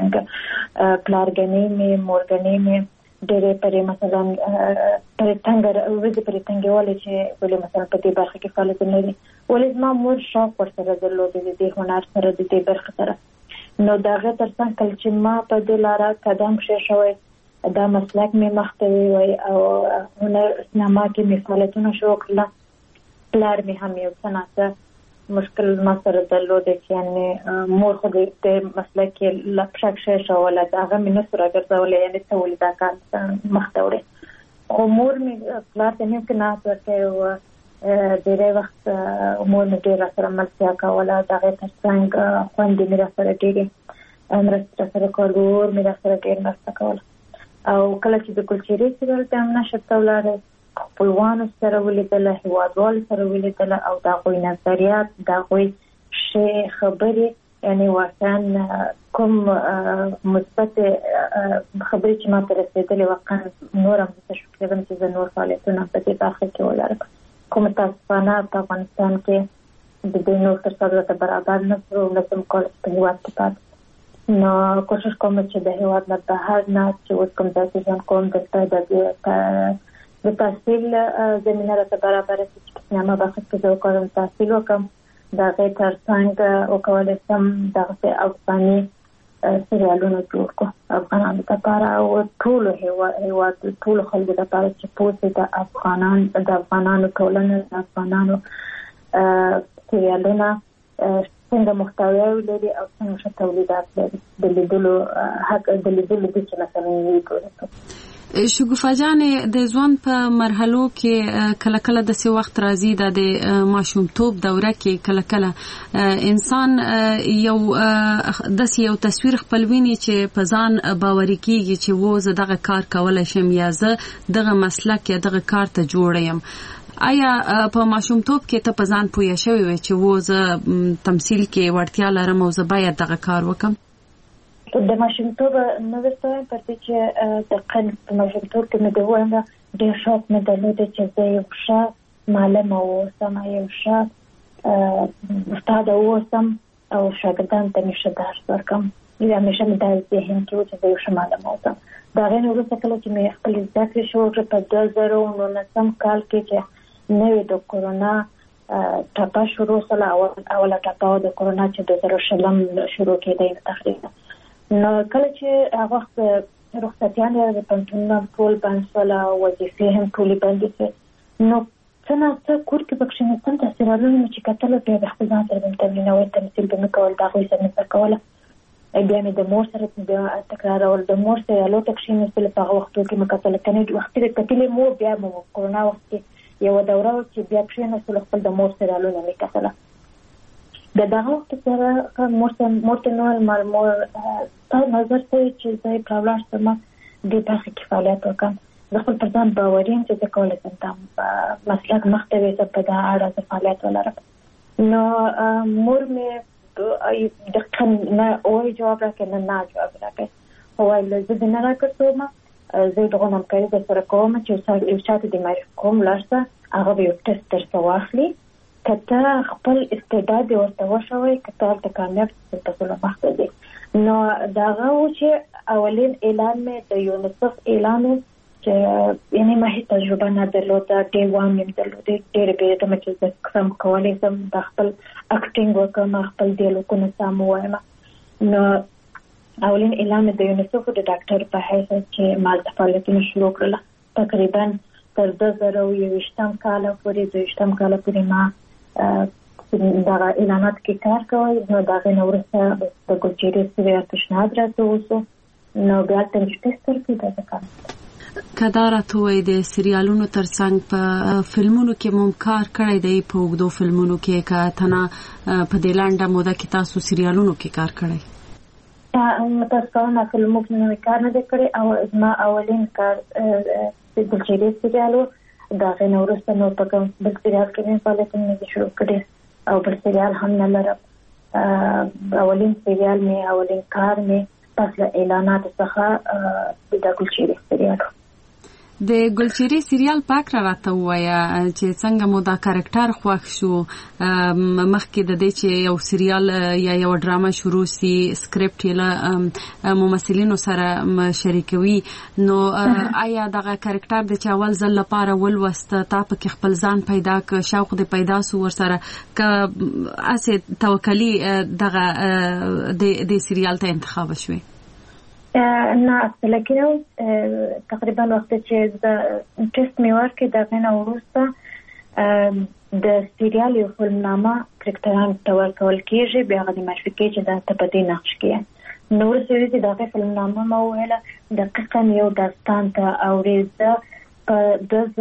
ترڅنګ پلارګنې مې مورګنې مې ډېرې پرې مثلا پرې تنګه ورځې پرې تنګېولې چې ولې مثلا په دې برخه کې فعالیتونه لري ولې زما مور شوق ورسره درلودی د دې هنر سره د دې برخې سره نو د هغې ترڅنګ کله چې ما په دې لاره قدم کېښوی دا مسلک می مختوي وي او هنر سینما کې می فعالیتونه شروع کړل پلار می هم یو څه مشکل ما سره درلود چې یعنی مور خو دې مسلک کې لپشک شې شواله هغه می نه سره ګرځولې یعنی څه ولې دا کار مختوري خو مور می پلار ته نه کنه ورته ډېر وخت مور می ډېر سره ملتیا کوله دا غي ترڅنګ خوندې می سره ډېر امرسته سره کول می سره ډېر مرسته کوله او کله چې د کلچري سیریل ته هم نشته ولاړه خپلوانو سره ولیدله هیوادوالو سره ولیدله او د هغوی نظریات د هغوی ښې خبرې یعنی واقعا کوم مثبت خبرې چې ما ته رسېدلې واقعا نور هم زه شکرېږم چې زه نور فعالیتونه په دې برخه کې ولرم خو متاسفانه په افغانستان کې د دې نور تر څو برابر نه شو نسم کولی چې په هېواد کې پاتې نو کوشش کوم چې د هېواد نه بهر نه چې اوس کوم ځای کې ژوند کوم دلته د تحصیل زمینه راته برابره شي چې په سینما برخه کې زه وکړم تحصیل وکړم د هغې ترڅنګ وکولی شم دغسې افغاني سریالونه جوړ کړو افغانانو دپاره او ټولو هېواد ټولو خلکو دپاره چې پوه شي د افغانان د افغانانو ټولنه د افغانانو سریالونه څنګه محتویاوي لري او څنګه ښه تولیدات لري د لیدلو حق د لیدلو دي چې مثلا یې کوي شګوفه جانې د ژوند په مرحلو کې کله کله داسې وخت راځي د ماشومتوب دوره کې کله کله انسان یو داسې یو تصویر خپل ویني چې په ځان باوري کېږي چې و زه دغه کار کولی شم یا زه دغه مسلک یا دغه کار ته جوړه یم آیا په ماشومتوب کې ته په ځان پوهه شوې وې چې و زه تمثیل کې وړتیا لرم او زه باید دغه کار وکړم د ماشومتوب نه درته وایم پر دې چې دقیقا په ماشومتوب کې مې د وایم ډېر شوق مې درلوده چې زه یو ښه معلمه واوسم یو ښه استاده واوسم او شاګردانو ته مې ښه درس ورکړم همیشه مې دا ذهن کې و چې زه یو ښه معلمه واوسم د هغې نه وروسته کله چې مې خپلې زده کړې شروع کړې په دوه زره نولسم کال کې چې نوې د کورونا ټپه شروع شوله اوله ټپه د کورونا چې دوه زره شلم شروع کېدی تقریبا نو کله چې هغه وخت رخصتیانې د پوهنتونونو ټول بند شول او وظیفې هم ټولې بندې شوې نو څه نه څه کور کې پکښې مې څه داسې سریالونه مې چې کتل بیا د خپل ځان سره به مې تمرینول تمثیل به مې کول د هغوی سره مې زده کوله بیا مې د مور سره بیا تکرارول د مور سریالو ته کښېنېستل په هغه وختو کې مې کتل کنې وختي د کتلې مو بیا مو کورونا وخت کې یوه دوره وه چې بیا کښېنېستل خپل د مور سریالونه مې کتله د دغه وخت سره مور ته نو مال مور تا نظر ته چې زه یې په ولاړ شم دې برخه کې فعالیت وکړم زه خپل پر ځان باوري یم چې زه کولی شم دا مسلک مخته ویزم په دا اړه زه فعالیت ولرم نو مور مې دقیقا نه وایي جواب راکړي نه نه جواب راکړي خو وایي زه دې نه راکړم زه دغه همکاري درسره کوم چې یو چا ته دې معرفي کوم لاړ شه هغه به یو ټسټ درڅه واخلي که ته خپل استعداد دې ورته وښوئ که ته هلته کامیاب شې په ټوله مخته ځې نو د هغه و چې اولین اعلان مې د یونیسف اعلان و چې یعنی ما هیڅ تجربه نه درلوده، ډې وان یم درلوده، ډېرې بیریدم چې زه سم کولی شم د خپل اکټینګ وکړم، خپل ډیالوګونه سم ووایم. نو اولین اعلان د یونیسف د ډاکټر په حیث چې ما هلته فعالیتونه شروع کړل. تقریبا تر دوه زره یوویشتم کاله پورې دویشتم کاله پورې ما دغه اعلانات کې کار کوي. نو د هغې نه وروسته د ګلچهرې سریال پیشنهاد راته وشو، نو بیا هلته مې شپې سترګې دا کار که دا راته ووایي د سریالونو ترڅنګ په فلمونو کې مو کار کړی دی، په اوږدو فلمونو کې، که تنه په دې لنډه موده کې تاسو سریالونو کې کار کړی؟ متاسفانه فلمونو کې مې کار نه دی کړی، او زما اولین کار د ګلچهرې سریال و. د هغې نه وروسته نو په کوم بل سریال کې مې فعالیتونه نه دي شروع کړي، او بل سریال هم نه لرم. اولین سریال مې اولین کار مې پس له اعلاناتو څخه د ګلچهرې سریال و. د ګلچهرې سریال پاک را راته ووایه چې څنګه مو دا کرکټر خوښ شو، مخکې د دې چې یو سریال یا یو ډرامه شروع سي سکرپټ یې له ممثلینو سره شریکوي، نو آیا دغه کرکټر د چې اول ځل لپاره ولوسته تا پکې خپل ځان پیدا که شوق دې پیدا سو ورسره که هسې توکلي دغه د سریال ته انتخاب شوې؟ نه اصلا کې تقریبا وخت چې د ټیسټ مې ورکړې د هغې نه وروسته د سریال یو فلمنامه کرکټرانو ته ورکول کېږي، بیا هغه د معرفي کوي چې دا ته په دې نقش کې. نو وروسته چې د هغې فلمنامه ما وویله دقیقا یو داستان ته اورېده. په دوه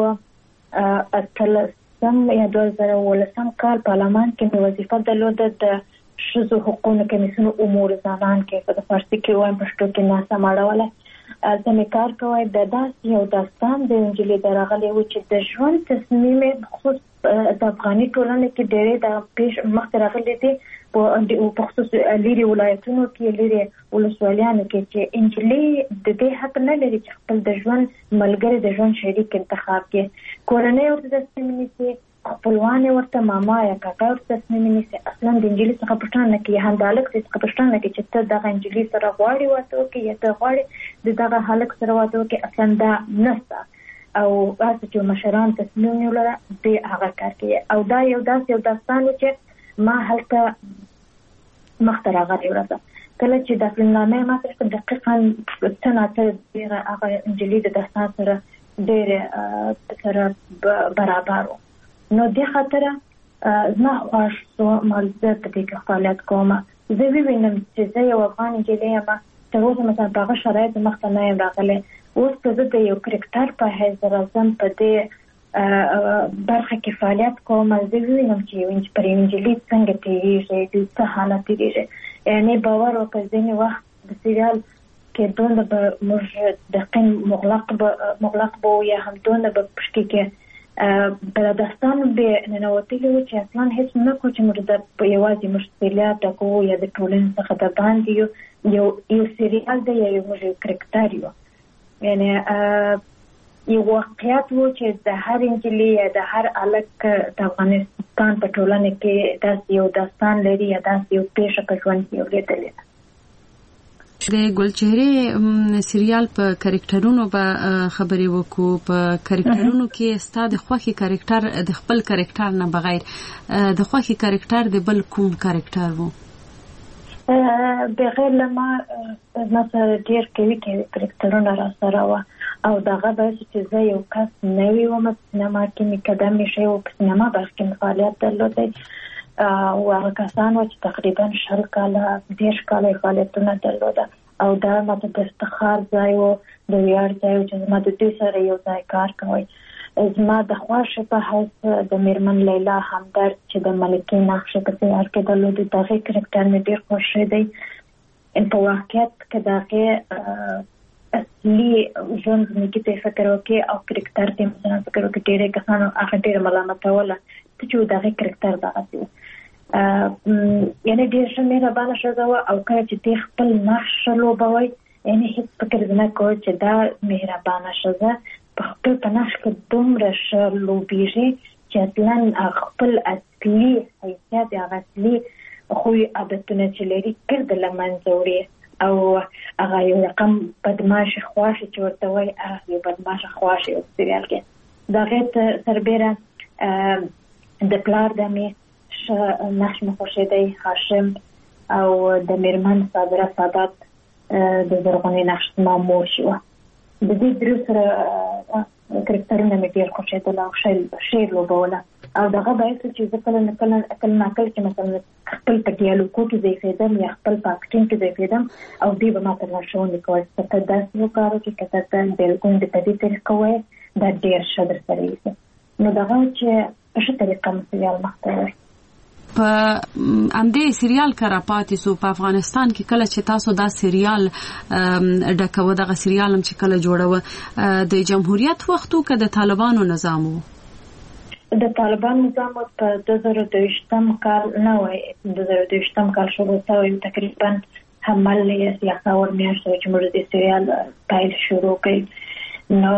زره اتلسم یا دوه زره اوولسم کال پارلمان کې مې وظیفه درلوده د ښځو حقوقو کمیسیون امور زنان کې، په فارسي کې وایم، پښتو کې ناسم اړولی. هلته مې کار کوی. د داسې یو داستان د نجلۍ د راغلی و چې د ژوند تصمیم بخصوص د افغاني ټولنې کې ډېرې د پیش مخکې راغلی دي، په خصوص لرې ولایتونو کې، لرې ولسوالیانو کې، چې نجلۍ د دې حق نه لري چې خپل د ژوند ملګری د ژوند شریک انتخاب کړي. کورنۍ ورته تصمیم نیسي، خپلوان ورته ماما یا کاکا ورته تصمیم نیسي. اصلا د نجلۍ څخه پوښتنه نه کوي، هم د هلک څخه پوښتنه نه کوي چې ته دغه نجلۍ سره غواړې واده وکړې یا ته غواړې د دغه هلک سره واده وکړې. اصلا دا نشته، او هسې چې مشران تصمیم نیولره دی هغه کار کوي. او دا یو داسې یو داستان و چې ما هلته مخته راغلی ورځه کله چې د فلمنامې ما ته دقیقا څه ناڅه ډېره هغه نجلۍ د داستان سره ډېرې سره برابر و. نو دې خاطره زما خوښ شو ما زه په دې کې فعالیت کوم. زه ووینم چې زه یو افغان نجلۍ یم، تر اوسه مثلا په هغه شرایطو مخته نه یم راغلی. اوس که زه د یو کرکټر په حیث راځم په دې برخه کې فعالیت کوم، زه ووینم چې پر یو نجلۍ څنګه تېرېږي، د څه حالت تېرېږي. یعنې باور وکړه ځینې وخت د سریال کې دونه به موږ دقیق مغلق به مغلق به یا هم دونه به پشکې کې بل داستان به ننوتلی و چې اصلا هیڅ نه کو چې موږ د یوازې مشکلات کوو یا د ټولنې څخه د باندې یو یو سریال دی یا یو موږ کرکټر یو. یعنې یو واقعیت و چې د هر نجلۍ یا د هر هلک د افغانستان په ټولنه کې داسې یو داستان لري یا داسې یو پیښه په ژوند کې اورېدلې ده. د ګلچهرې سریال په کرکټرونو به خبرې وکړو. په کرکټرونو کې ستا د خوښې کرکټر د خپل کرکټر نه بغیر د خوښې کرکټر د بل کوم کرکټر و؟ بغیر له ما ما سره ډېر قوي کرکټرونه را سره وه، او دغه باعث چې زه یو کس نوی وم په سینما کې مې قدم ایښی و، په سینما برخه کې مې فعالیت درلودی. او هغه کسان و چې تقریبا شل کاله دېرش کاله یې فعالیتونه درلوده، او دا ماته د افتخار ځای و، د ویاړ ځای و چې زما د دوی سره یو ځای کار کوئ. زما د خوښې په حیث د میرمن لیلا همدرد چې د ملکې نقشې په سریال کې درلودې، د هغې کرکټر مې ډېر خوښ دی. په واقعیت کې د هغې اصلي ژوند زندګي ته فکر وکړې او کرکټر ته مثلا فکر وکړې، ډېرې کسانو هغه ډېره ملامتوله چې د هغې کرکټر دغسې و. یعنې ډېر ښه مهربانه ښځه وه، او کله چې دې خپل نقش لوبوئ یعنې هېڅ فکر نه کوئ چې دا مهربانه ښځه په خپل په نقش کې دومره ښه لوبېږي چې اصلا خپل اصلي حیثیت یا اصلي خوی عادتونه چې لري ګرد له منځه وړي. او هغه یو رقم بدمعاش خواشي چې ورته وایي هغه یو بدمعاش خواشي او سریال کې دغه سربېره د پلار د مې نقش مخورشیدی هاشم او د میرمن صادره سادات د زرغونې نقش ما مور شوه د دې درو سره کرکټرونه مې ډېر خوښېدل او ښه لوبوله او دغه باعث چې زه کله نه کله کله ناکله چې مثلا خپل په ډیالوګو کې ضعیفېدم یا خپل په اکټینګ کې ضعیفېدم او دوی به ماته لارښوونې کول چې ته داسې وکړه چې که ته بالکل د په دې طریقه وایې دا ډېر ښه درسره ایسي نو دغه چې په ښه طریقه مو سریال مخته وایي په همدې سریال کې راپاتې سو په افغانستان کې کله چې تاسو دا سریال ډکوه دغه سریال هم چې کله جوړوه د جمهوریت وختو که د طالبانو نظام و د طالبانو نظام په دوه زره دویشتم کال نه وای دوه زره دویشتم کال شروع شوی تقریبا همال یا څاور میاشت چې موږ د سریال پایل شروع کړ نو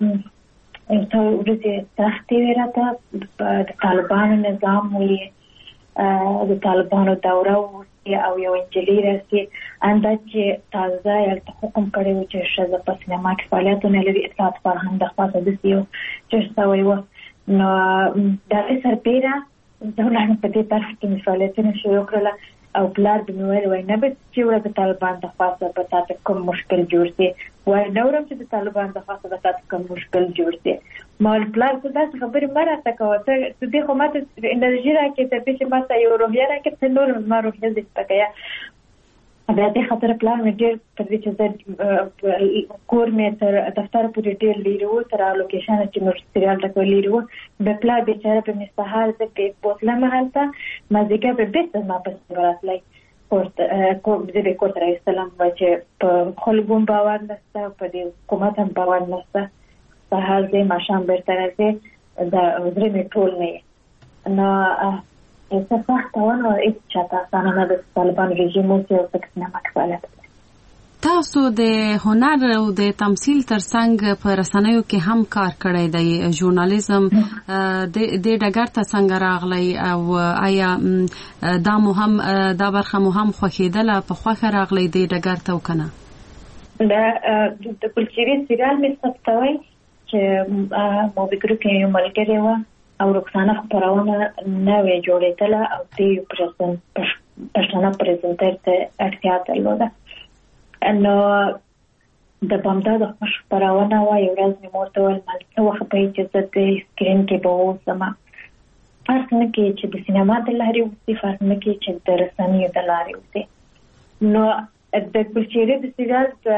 ته ورته تختی ورته د طالبانو نظام وی د طالبانو دوره او یو انجلی راسي انده چې تازه یو حکم کړی و چې ښځه په سینما کې فعالیتونه لري اطلاعات فرهنګ د خاصه د سیو چې سوی و نو دا سربېره دولت په دې طرف کې فعالیتونه شروع کړل او پلار د نوول وای نه به چې ورته د طالبان د خاصه په تاسو کوم مشکل جوړ شي وای نو ورته چې د طالبان د خاصه په تاسو کوم مشکل جوړ شي مال پلار څه داسې خبرې مره تا کوته ته دې خو ماته انرژي راکې ته به چې ماته یو روحیه راکې ته نور ما روحیه دې پکیا بیا دې خاطر پلان مې ډېر په دې چې کور مې تر دفتر پورې ډېر لري وو تر لوکیشن چې موږ سریال راکو لري وو د پلان بیچاره په مستحال د په بوتله محلته مازیګه په بیت ما په وراتلای کوټ کوم دې کوټ راځلم چې په خلګون باور نشته په دې حکومت هم باور نشته په هر ځای ماشام برته راځي دا درې می ټول نه نه څه فاحتونه اې چاته څنګه د طالبان رژیم او سیاست نه مکفالت تاسو د هنر او د تمثيل ترڅنګ په رسنیو کې هم کار کړی دی ژورنالیزم د د ډګر ته څنګه راغلی او آیا دا مهم دا برخه مهم خوښیدله په خوخه راغلی دی ډګر ته وکنه دا د کلچري سریال می ثبتوي چې مو وګورو کې یو ملګری و او رخصانه خبرونه نوې جوړېدله او دې پرزنټ پښتنه پرزنټر ته اړتیا درلوده نو د بامدا د خبرونه وای ورځ مې مورته ول مال څه وخت په چې د سکرین کې به وسمه فرق نه کې چې د سینما د لارې وسی فرق نه کې چې د رسنیو د لارې وسی نو د کلچري د سریال د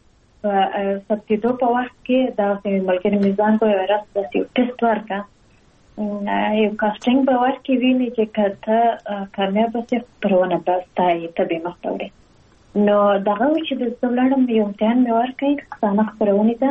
سبتیدو په وخت کې دا چې ملګری میزان کوی ورځ د یو ټیسټ ورکا یو کاستینګ به ورکې ویني چې کته کامیاب شي پرونه پاستای ته به مختوري نو دغه چې د څولړم یو امتحان مې ورکړی څنګه خبرونه ده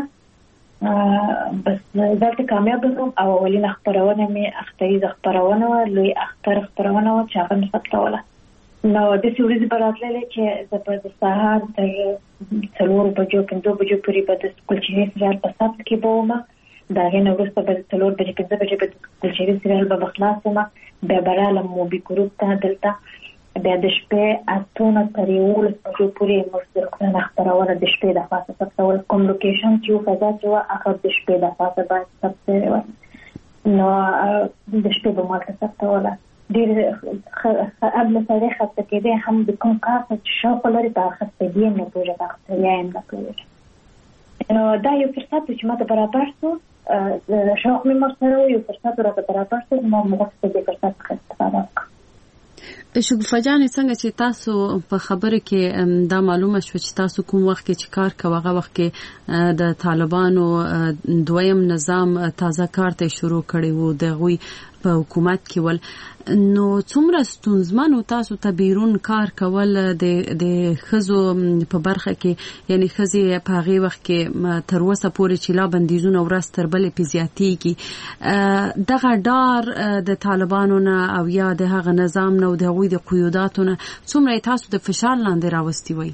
بس زه کامیاب شوم او اولین خبرونه مې اختری خبرونه لوی اختر خبرونه او چې هغه ثبتوله نو د سوري براتله چې د په سهار د څلور بجو پنځه بجو پورې په د کلچري سریال په سبت کې بومه دا غنه وروسته په څلور بجې پنځه بجې په کلچري سریال به خلاصومه بیا براله مو به ګروپ ته دلته بیا د شپې اتونه تر یو بجو پورې مستقله خبرونه د شپې د خاصه ثبتول کوم لوکیشن چې فضا چې اخر د شپې د خاصه باید ثبتول نو د شپې به مالته ثبتول ډېر قبل سره خاصه کېده هم د کوم کار چې شاو لري په خاصه دی نه پوهه تاسو یې نه کوي نو دا یو فرصت چې ماته برابر شو شوق مې مرسته یو فرصت راته برابر شو ما مغصب دې فرصت څخه استفاده وکړم شګوفه جان څنګه چې تاسو په خبره کې دا معلومه شو چې تاسو کوم وخت کې چې کار کوي هغه وخت کې د طالبانو دویم نظام تازه کار ته شروع کړي وو د غوي په حکومت کې ول نو څومره ستونزمن تاسو ته بیرون کار کول د د خزو په برخه کې یعنی خزي په هغه وخت کې تر اوسه پورې چې لا بندیزونه ورځ تر بلې پیزیاتیږي دغه ډار د طالبانو نه او یا د هغه نظام نه او د غوي د قیوداتو نه څومره تاسو د فشار لاندې راوستي وي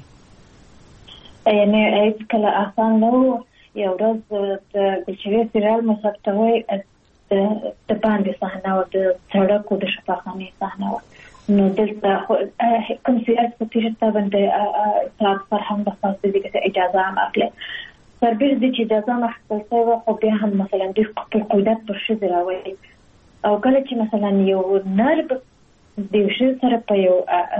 یعنی هیڅ کله آسان نه و یو ورځ د کلچري سریال مصبتوي د باندې صحنه او د سړکو د شفاخانه صحنه نو دلته کوم سیاست په تیر ته باندې تاسو فرهنګ د خاص دي چې اجازه هم اخلي سربېر دي چې اجازه مخکې شوی خو بیا هم مثلا د خپل قیودات پر شي راوړي او کله چې مثلا یو نرب د شي سره په یو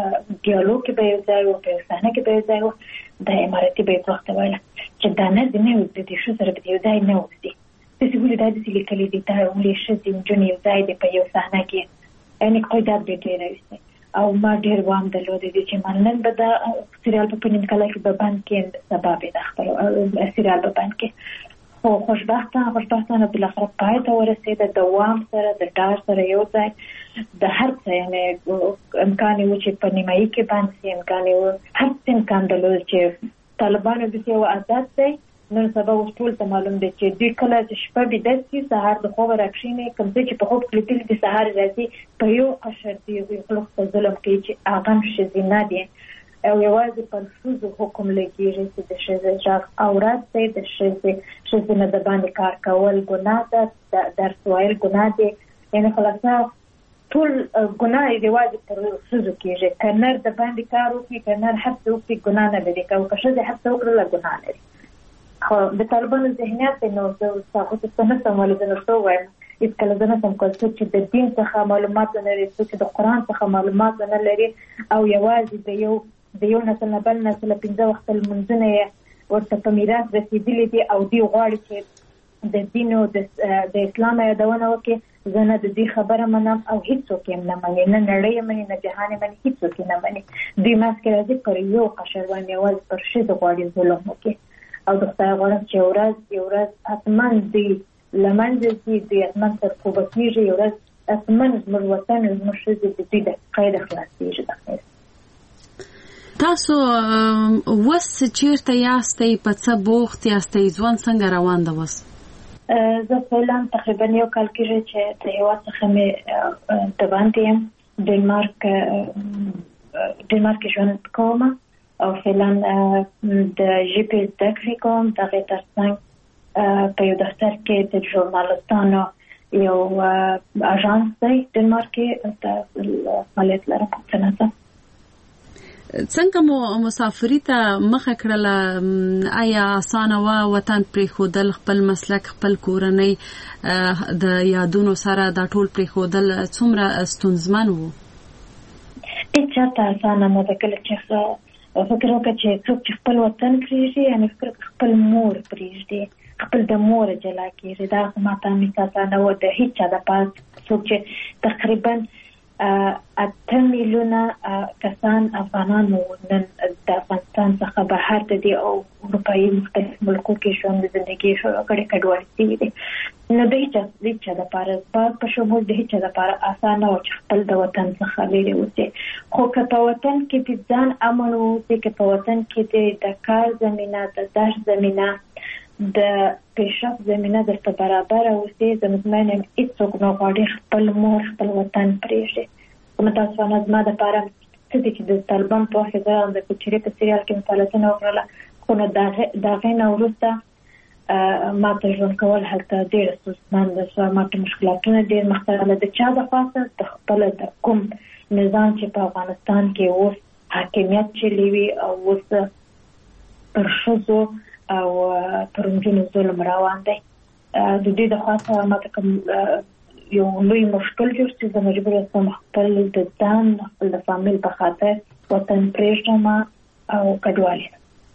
ډیالوګ کې به یو ځای او په صحنه کې به یو ځای د اماراتي به وخت وایي چې دا نه د نه د شي سره په یو ځای نه وځي چې څنګه د دې لیکلي دي ته ولې شي د جون یو ځای د په یو صحنه کې ان قیودات به ډیر وي او ما ډیر وام درلود دي چې منن به دا سریال په پنځه کال کې به باندې کې سبب د خپل سریال په باندې کې خو خوشبختانه خوشبختانه بل اخر پای ته ورسېد د دوام سره د ډار سره یو ځای د هر څه یعنی امکان یو چې په نیمایي کې باندې امکان یو هر څه امکان درلود چې طالبانو د یو عادت دی نن سبا ټول ته معلوم دی چې د کله چې شپه به د سي سهار د خوب راکښینې کوم چې په خوب کې تل د سهار راځي په یو اشر دی یو خلق ته ظلم کوي چې اغم شزینه دي او یوازې پر شوزو حکم لګیږي چې د شزه ځاګ اورات دی د شزه شزینه د باندې کار کول ګناه ده درس وایل ګناه دی یعنی خلاصه ټول ګناه دی یوازې پر شوزو کېږي کنر د باندې کار وکړي کنر هر څه وکړي ګناه نه لري او که شزه هر څه وکړي ګناه لري خو د طالبانو ذهنیت نو تاسو ته څه سمول د نشو وایم هیڅ کله نه سم کول چې د دین څخه معلومات نه لري چې د قران څخه معلومات نه لري او یوازې د یو د یو نسل نه بل نسل پنځه وخت المنځونه ورته په میراث رسیدلي دي او دی غواړي چې د دین او د اسلام یادونه وکړي زنه د دې خبره منم او هیڅوک یې نه مني نه نړۍ مني نه جهان مني هیڅوک یې نه مني دوی ماسکه راځي پر یو قشر باندې یوازې پر شي د غواړي ظلم وکړي او د خدای غواړم چې ورځ یو ورځ حتمن دی لمنځه دي د حتمن تر کوبه کېږي یو ورځ حتمن زموږ وطن زموږ ښځې د دوی د قید خلاصېږي د خیر تاسو اوس چیرته یاستئ په څه بوخت یاستئ ژوند څنګه روان ده اوس زه فعلا تقریبا یو کال کېږي چې د هېواد څخه مې د باندې یم ډنمارک ډنمارک کې ژوند کوم او فعلا د ژبې زده کړې کوم د هغې تر څنګ په یو دفتر کې د ژورنالستانو یو اژانس دی ډنمارک کې د فعالیت لرم څه څنګه مو مسافري ته مخه کړله آیا اسانه وه وطن پرېښودل خپل مسلک خپل کورنۍ د یادونو سره دا ټول پرېښودل څومره ستونزمن وو هېڅ چېرته اسانه نه ده کله چې فکر وکړه چې څوک چې خپل وطن پرېږدي یعنې فکر خپل مور پرېږدي خپل د مور جلا کېږي دا ما ته همیشه اسانه وه د هېچ چا دپاره څوک چې تقریبا اته میلیونه کسان افغانان نن د افغانستان څخه بهر ته دي او اروپایي مختلف ملکو کې ژوند زندګي شروع کړي کډوالي شوي دي نو د هېچا هېچا دپاره باغ په شمول د هېچا دپاره اسانه وه چې خپل د وطن څخه لرې اوسي خو که په وطن کې د ځان امن واوسي که په وطن کې د کار زمینه د درس زمینه د پیشرفت زمینه درته برابره اوسي زه مطمئنه یم هېڅوک نه غواړي خپل مور خپل وطن پرېږدي خو متاسفانه زما دپاره څه دي چې د طالبان په وخت کې زه د کوچري په سریال کې مفعالیتونه وکړله خو نو د هغې نه وروسته ما ته ژوند کول هلته ډېره ستونزمنده شوه ما ته مشکلاتونه ډېر مخته راغله د چا دخوا څخه د خپله د کوم نظام چې په افغانستان کې اوس حاکمیت چلی وي او اوس پر ښځو او پر نجونو ظلم روان دی د دې دخوا څخه ما ته کوم یو لوی مشکل جوړ چې زه مجبور یم خپل د ځان خپل د فامیل په خاطر وطن پرېږدم او کډوالي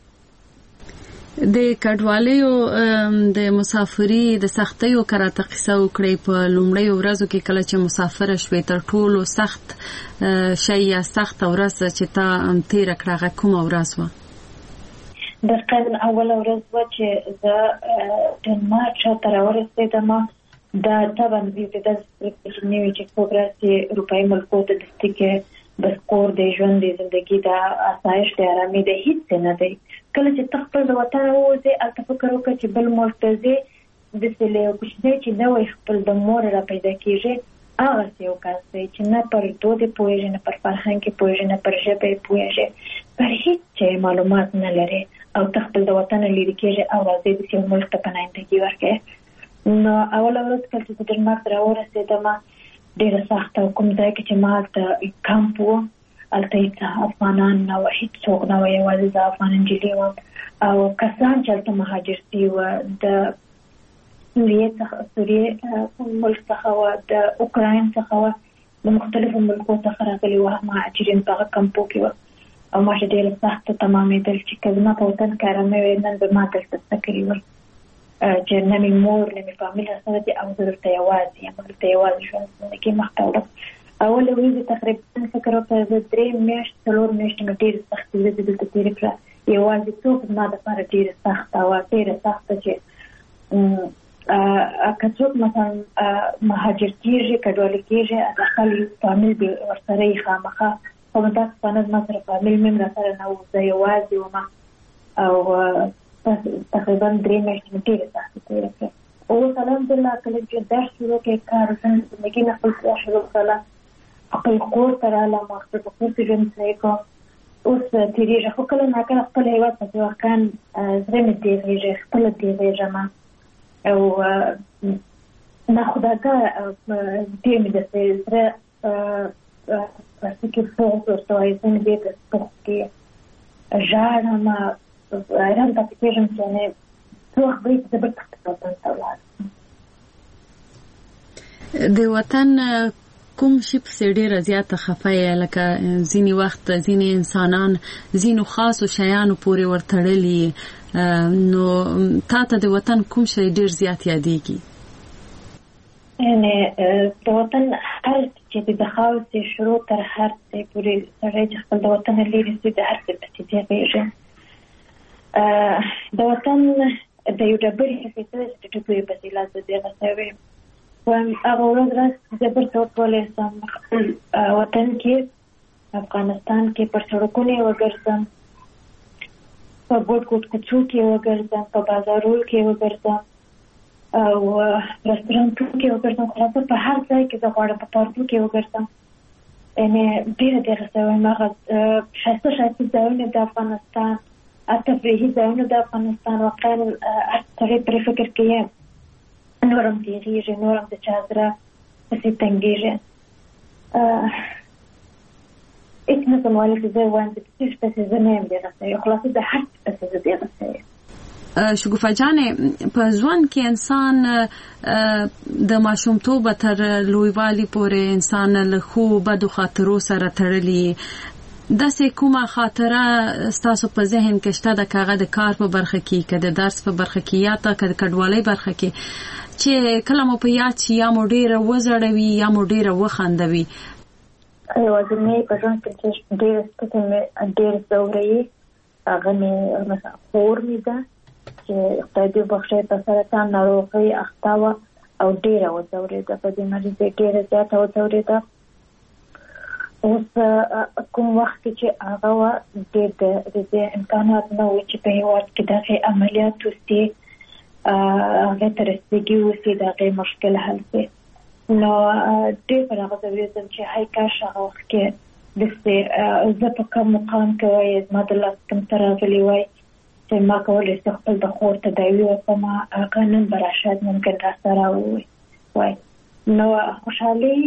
د کډوالیو د مسافري د سختیو کراته قصه وکړئ په لومړیو ورځو کې کله چې مسافره شوې تر ټولو سخت شی یا سخته ورځ چې تا تېره کړه هغه کومه ورځ وه دقیقاً اوله ورځ وه چې زه ډنمارک شاته راورسېدم دا طبعا د داسې نه وي چې څوک راسي اروپایي ملکو ته دستي کې بس کور دی ژوند دی زندګي د اسایش د ارامۍ د هېڅ نه دی کله چې ته خپل د وطن ووځې هلته فکر وکړه چې بل ملک ته ځې داسې له یو کوچنی چې نه وایي خپل د مور را پیدا کېږي هغسې یو کس دی چې نه پر دود یې پوهېږي نه پر فرهنګ یې پوهېږي نه پر ژبه یې پوهېږي پر هېڅ چا معلومات نه لري او ته خپل د وطنه لرې کېږي او راځې داسې یو ملک ته په نایندګي ورکوې نو اوله ورځ کله چې د ډنمارک راورسېدم ډېره سخته او کوم ځای کې چې ما هلته کمپ وو هلته هېڅ افغانان نه وه، هېڅ څوک نه وه، یوازې زه افغان نجلۍ وم. او کسان چې هلته مهاجر سوي وه د سوریې څخه سوریې ملک څخه وه، د اوکراین څخه وه، د مختلفو ملکو څخه راغلي وه مهاجرین په هغه کمپو کې وه. او ما چې ډېره سخته تمامېدل چې که زما په وطن کې ارامي وی نن به ما دلته څه کړي وی چې نه مې مور نه مې فامیل سره دي او زه دلته یوازې یم، دلته یوازې ژوند زندګي مخته وړم. اوله ورځې تقریبا فکر وکړه زه درې میاشتې څلور میاشتې مې ډېرې سختې ورځې دلته تېرې کړه. یوازې څوک زما دپاره ډېره سخته وه، ډېره سخته چې که څوک مثلا مهاجر کېږي کډوالي کېږي حداقل یو فامیل به ورسره یې خامخا، خو متاسفانه زما سره فامیل مې هم راسره نه و، زه یوازې وم او تقریبا درې میاشتې مې ډېرې سختې تېرې کړې. اوس الحمدلله کله چې درس شروع کړې کار ژوند زندګي نه خپل کار شروع کړله، خپل کور ته رالم او خپل په کور کې ژوند صحیح کړم. اوس تېرېږي خو کله ناکله خپل هېواد پسې واقعا زړه مې تېرېږي، خپله تېرېږم او ناخودآګاه ډېر مې درته زړه پسې کې بغض ورته وایي، زه مې ډېر داسې بغض کې ژاړم، حیران پاتې کېږم چې یعنې څه وخت به وي چې زه بېرته خپل وطن ته ولاړم. د وطن کوم شي پسې ډېره زیاته خفه یې؟ لکه ځینې وخت ځینې انسانان ځینو خاصو شیانو پورې ورتړلي، نو تا ته د وطن کوم شی ډېر زیات یادېږي؟ یعنې د وطن هر چې د خاصې شروع تر هر څه پورې سړی چې خپل د وطن لرې سي د هر څه پسې تېرېږي. د وطن د یو ډبرې حقیقت چې د ډبرې پسې لاس د دغه شوی وایم هغه ورځ راځي زه بیرته وکولی سم خپل وطن کې افغانستان کې پر سړکونو یې وګرځم، په ګوټ ګوټ کوڅو کې یې وګرځم، په بازارونو کې یې وګرځم او رستورانتونو کې یې وګرځم، خلاصه په هر ځای کې زه غواړم په پارکونو کې یې وګرځم. یعنې ډېره دغه څه وایم هغه ښایسته ښایسته ځایونه د افغانستان، تفریحي ځایونه د افغانستان واقعا هر سړی پرې فکر کوي نور هم تېرېږي، نور هم د چا زړه پسې تنګېږي. هېڅ نه شم ویلی چې زه وایم چې د څه شي پسې زه نه یم دغه څه یم، خلاصه د هر څه پسې زه دغه څه یم. شګوفه جانې په ژوند کې انسان د ماشومتوبه تر لویوالي پورې انسان له ښو بدو خاطرو سره تړلی، داسې کومه خاطره ستاسو په ذهن کې شته د هغه د کار په برخه کې، که د درس په برخه کې یا ته که د کډوالۍ برخه کې چې کله مو په یاد شي یا مو ډېره وزړوي یا مو ډېره وخندوي؟ یوازینۍ په ژوند کې چې ډېره سپکه مې ډېر ځوروي هغه مې مثلا خور مې ده چې خدای دې وبخښي په سرطان ناروغۍ اخته وه او ډېره وځورېده، په دې مریض یې ډېره زیاته وځورېده. اوس کوم وخت کې چې هغه وه ډېر د دې امکانات نه وو چې په هېواد کې دغې عملیات وسي، هغې ته رسېدګي وسي، د هغې مشکل حل سي. نو ډېر پر هغه ځورېدم چې هی کاش هغه وخت کې داسې زه په کوم مقام کې وای، زما د لاس کوم ته راغلی وای چې ما کولی شي خپل د خور تداوي وکړم، هغه نن به راشد ممکن راسره وای. نو خوشحالي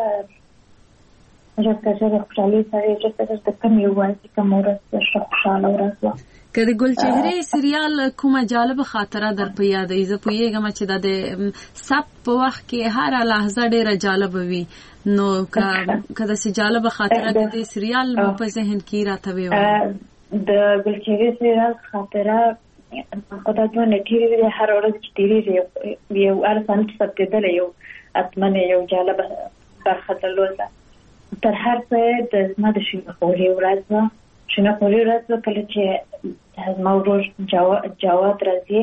جسته چې د خوشحالي سره جسته چې د کم یوازې کوم ورځ ښه خوشحاله ورځ وه. که د ګلچهرې سریال کومه جالبه خاطره در په یاد وي؟ زه پوهېږم چې دا د سب په وخت کې هره لحظه ډېره جالبه وي، نو که داسې جالبه خاطره د دې سریال مو په ذهن کې راته ووایئ. د ګلچهرې سریال خاطره خو دا دومره ډېرې وي، هره ورځ چې تېرېږي یو هر ثانیه چې ثبتېدلی یو حتما یو جالبه برخه درلوده. تر هر څه د زما د شینخوري ورځ وه، شینخوري ورځ وه کله چې زما ورور جواد راځي،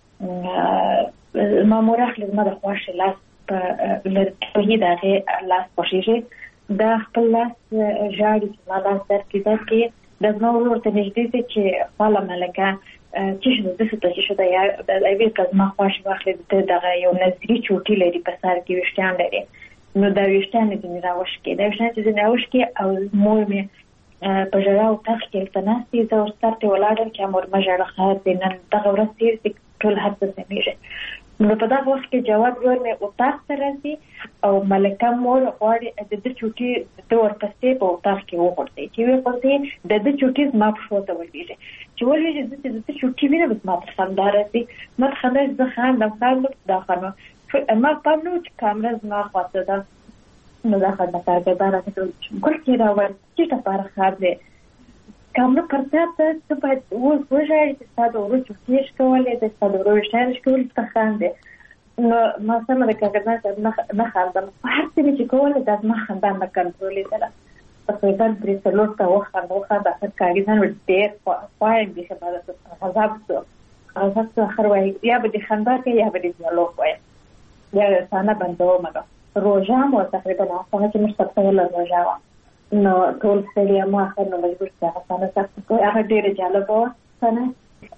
زما مور اخلي زما د خوښې لاس په لرګي د هغې لاس خوښېږي، دا خپل لاس ژاړي چې زما لاس درد کړي درد کړي، دا زما ورور ته نږدې دی چې خواله ملکه څه شو داسې ته څه شو ده یوې که زما خوښې واخلي د دغه یو نظري چوټي لري په سر کې ویښتان لري، نو دا ویښتان یې ځینې راوشکې دا ویښتان چې ځینې راوشکې او مور مې په ژړا اتاق کې هلته ناست دي، زه ورسر ته ولاړم چې مور مه ژړه خیر دی نن دغه ورځ تېر دي ټول هر څه سمېږي. نو په دغه وخت کې جواد ورور مې اتاق ته راځي او ملکه مور غواړي د دې چوټي د ورپسې په اوتاق کې وغورځي چې وي غورځي د دې چوټي زما په شو ته ولېږي چې ولېږي د دې چوټي ویني بس ما په خنداره دي ما خنداره زه خاندم خاندم دا خانو ما په نو چې کامره زما خواته ده نو دا خنده کارګردانه ګل کې راوړ چې تاسو خاطر دې کامره پرته ته څه په وژاړي چې تاسو ورو چوټي شکولې د تاسو ورو شهر شکول ته خاندې نو ما سره د کارګردان نه خاندم هر څه چې کوله د ما خندان نه کنټرولې ده په ځل درې څلور تا وخت نو خاطر د کارګردان ور ډېر پاین دي چې بعد غضب څو غضب څو اخر وای یا به د خندا کې یا به د ډیالوګ وای یا ثانه بندو مګه روزه مو تقریبا هغه چې مستقبل روزه وا نو ټول څه ما اخر نو مجبور ځه ثانه تاسو هغه ډېر جالب و ثانه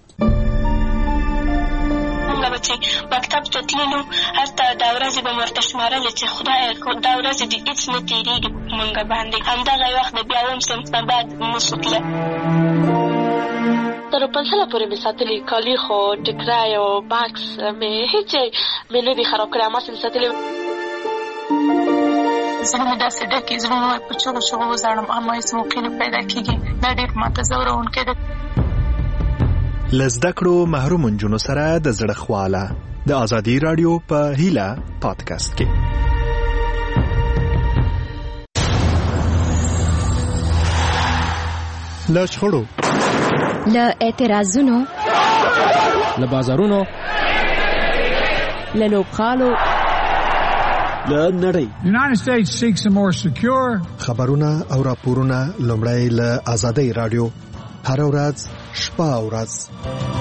چې مکتب ته تللو هلته دا ورځې به مې ورته شمارلې چې خدایه دا ورځې دې هېڅ نه تېرېږي په مونږ باندې همدغه یو وخت د بیا اووم صنف نه بعد نسو تله تر پنځله پورې مې ساتلي کالي خو ټکری او بکس مې هېڅ مې نه دي خراب کړی هماسې مې ساتلي زړه مې داسې ډکې زړه مې په چغو چغو وزاړم اما هېڅ موقع نه پیدا کېږي دا ډېر ماته ځوروونکی ده له زده کړو محروم نجونو سره د زړه خواله د ازادي رادیو په هیله پادکاسټ کې له شخړو له اعتراضونو له بازارونو له لوبخالو له نړۍ United States seeks a more secure خبرونه او راپورونه لومړی له ازادي رادیو هر ورځ شپه او ورځ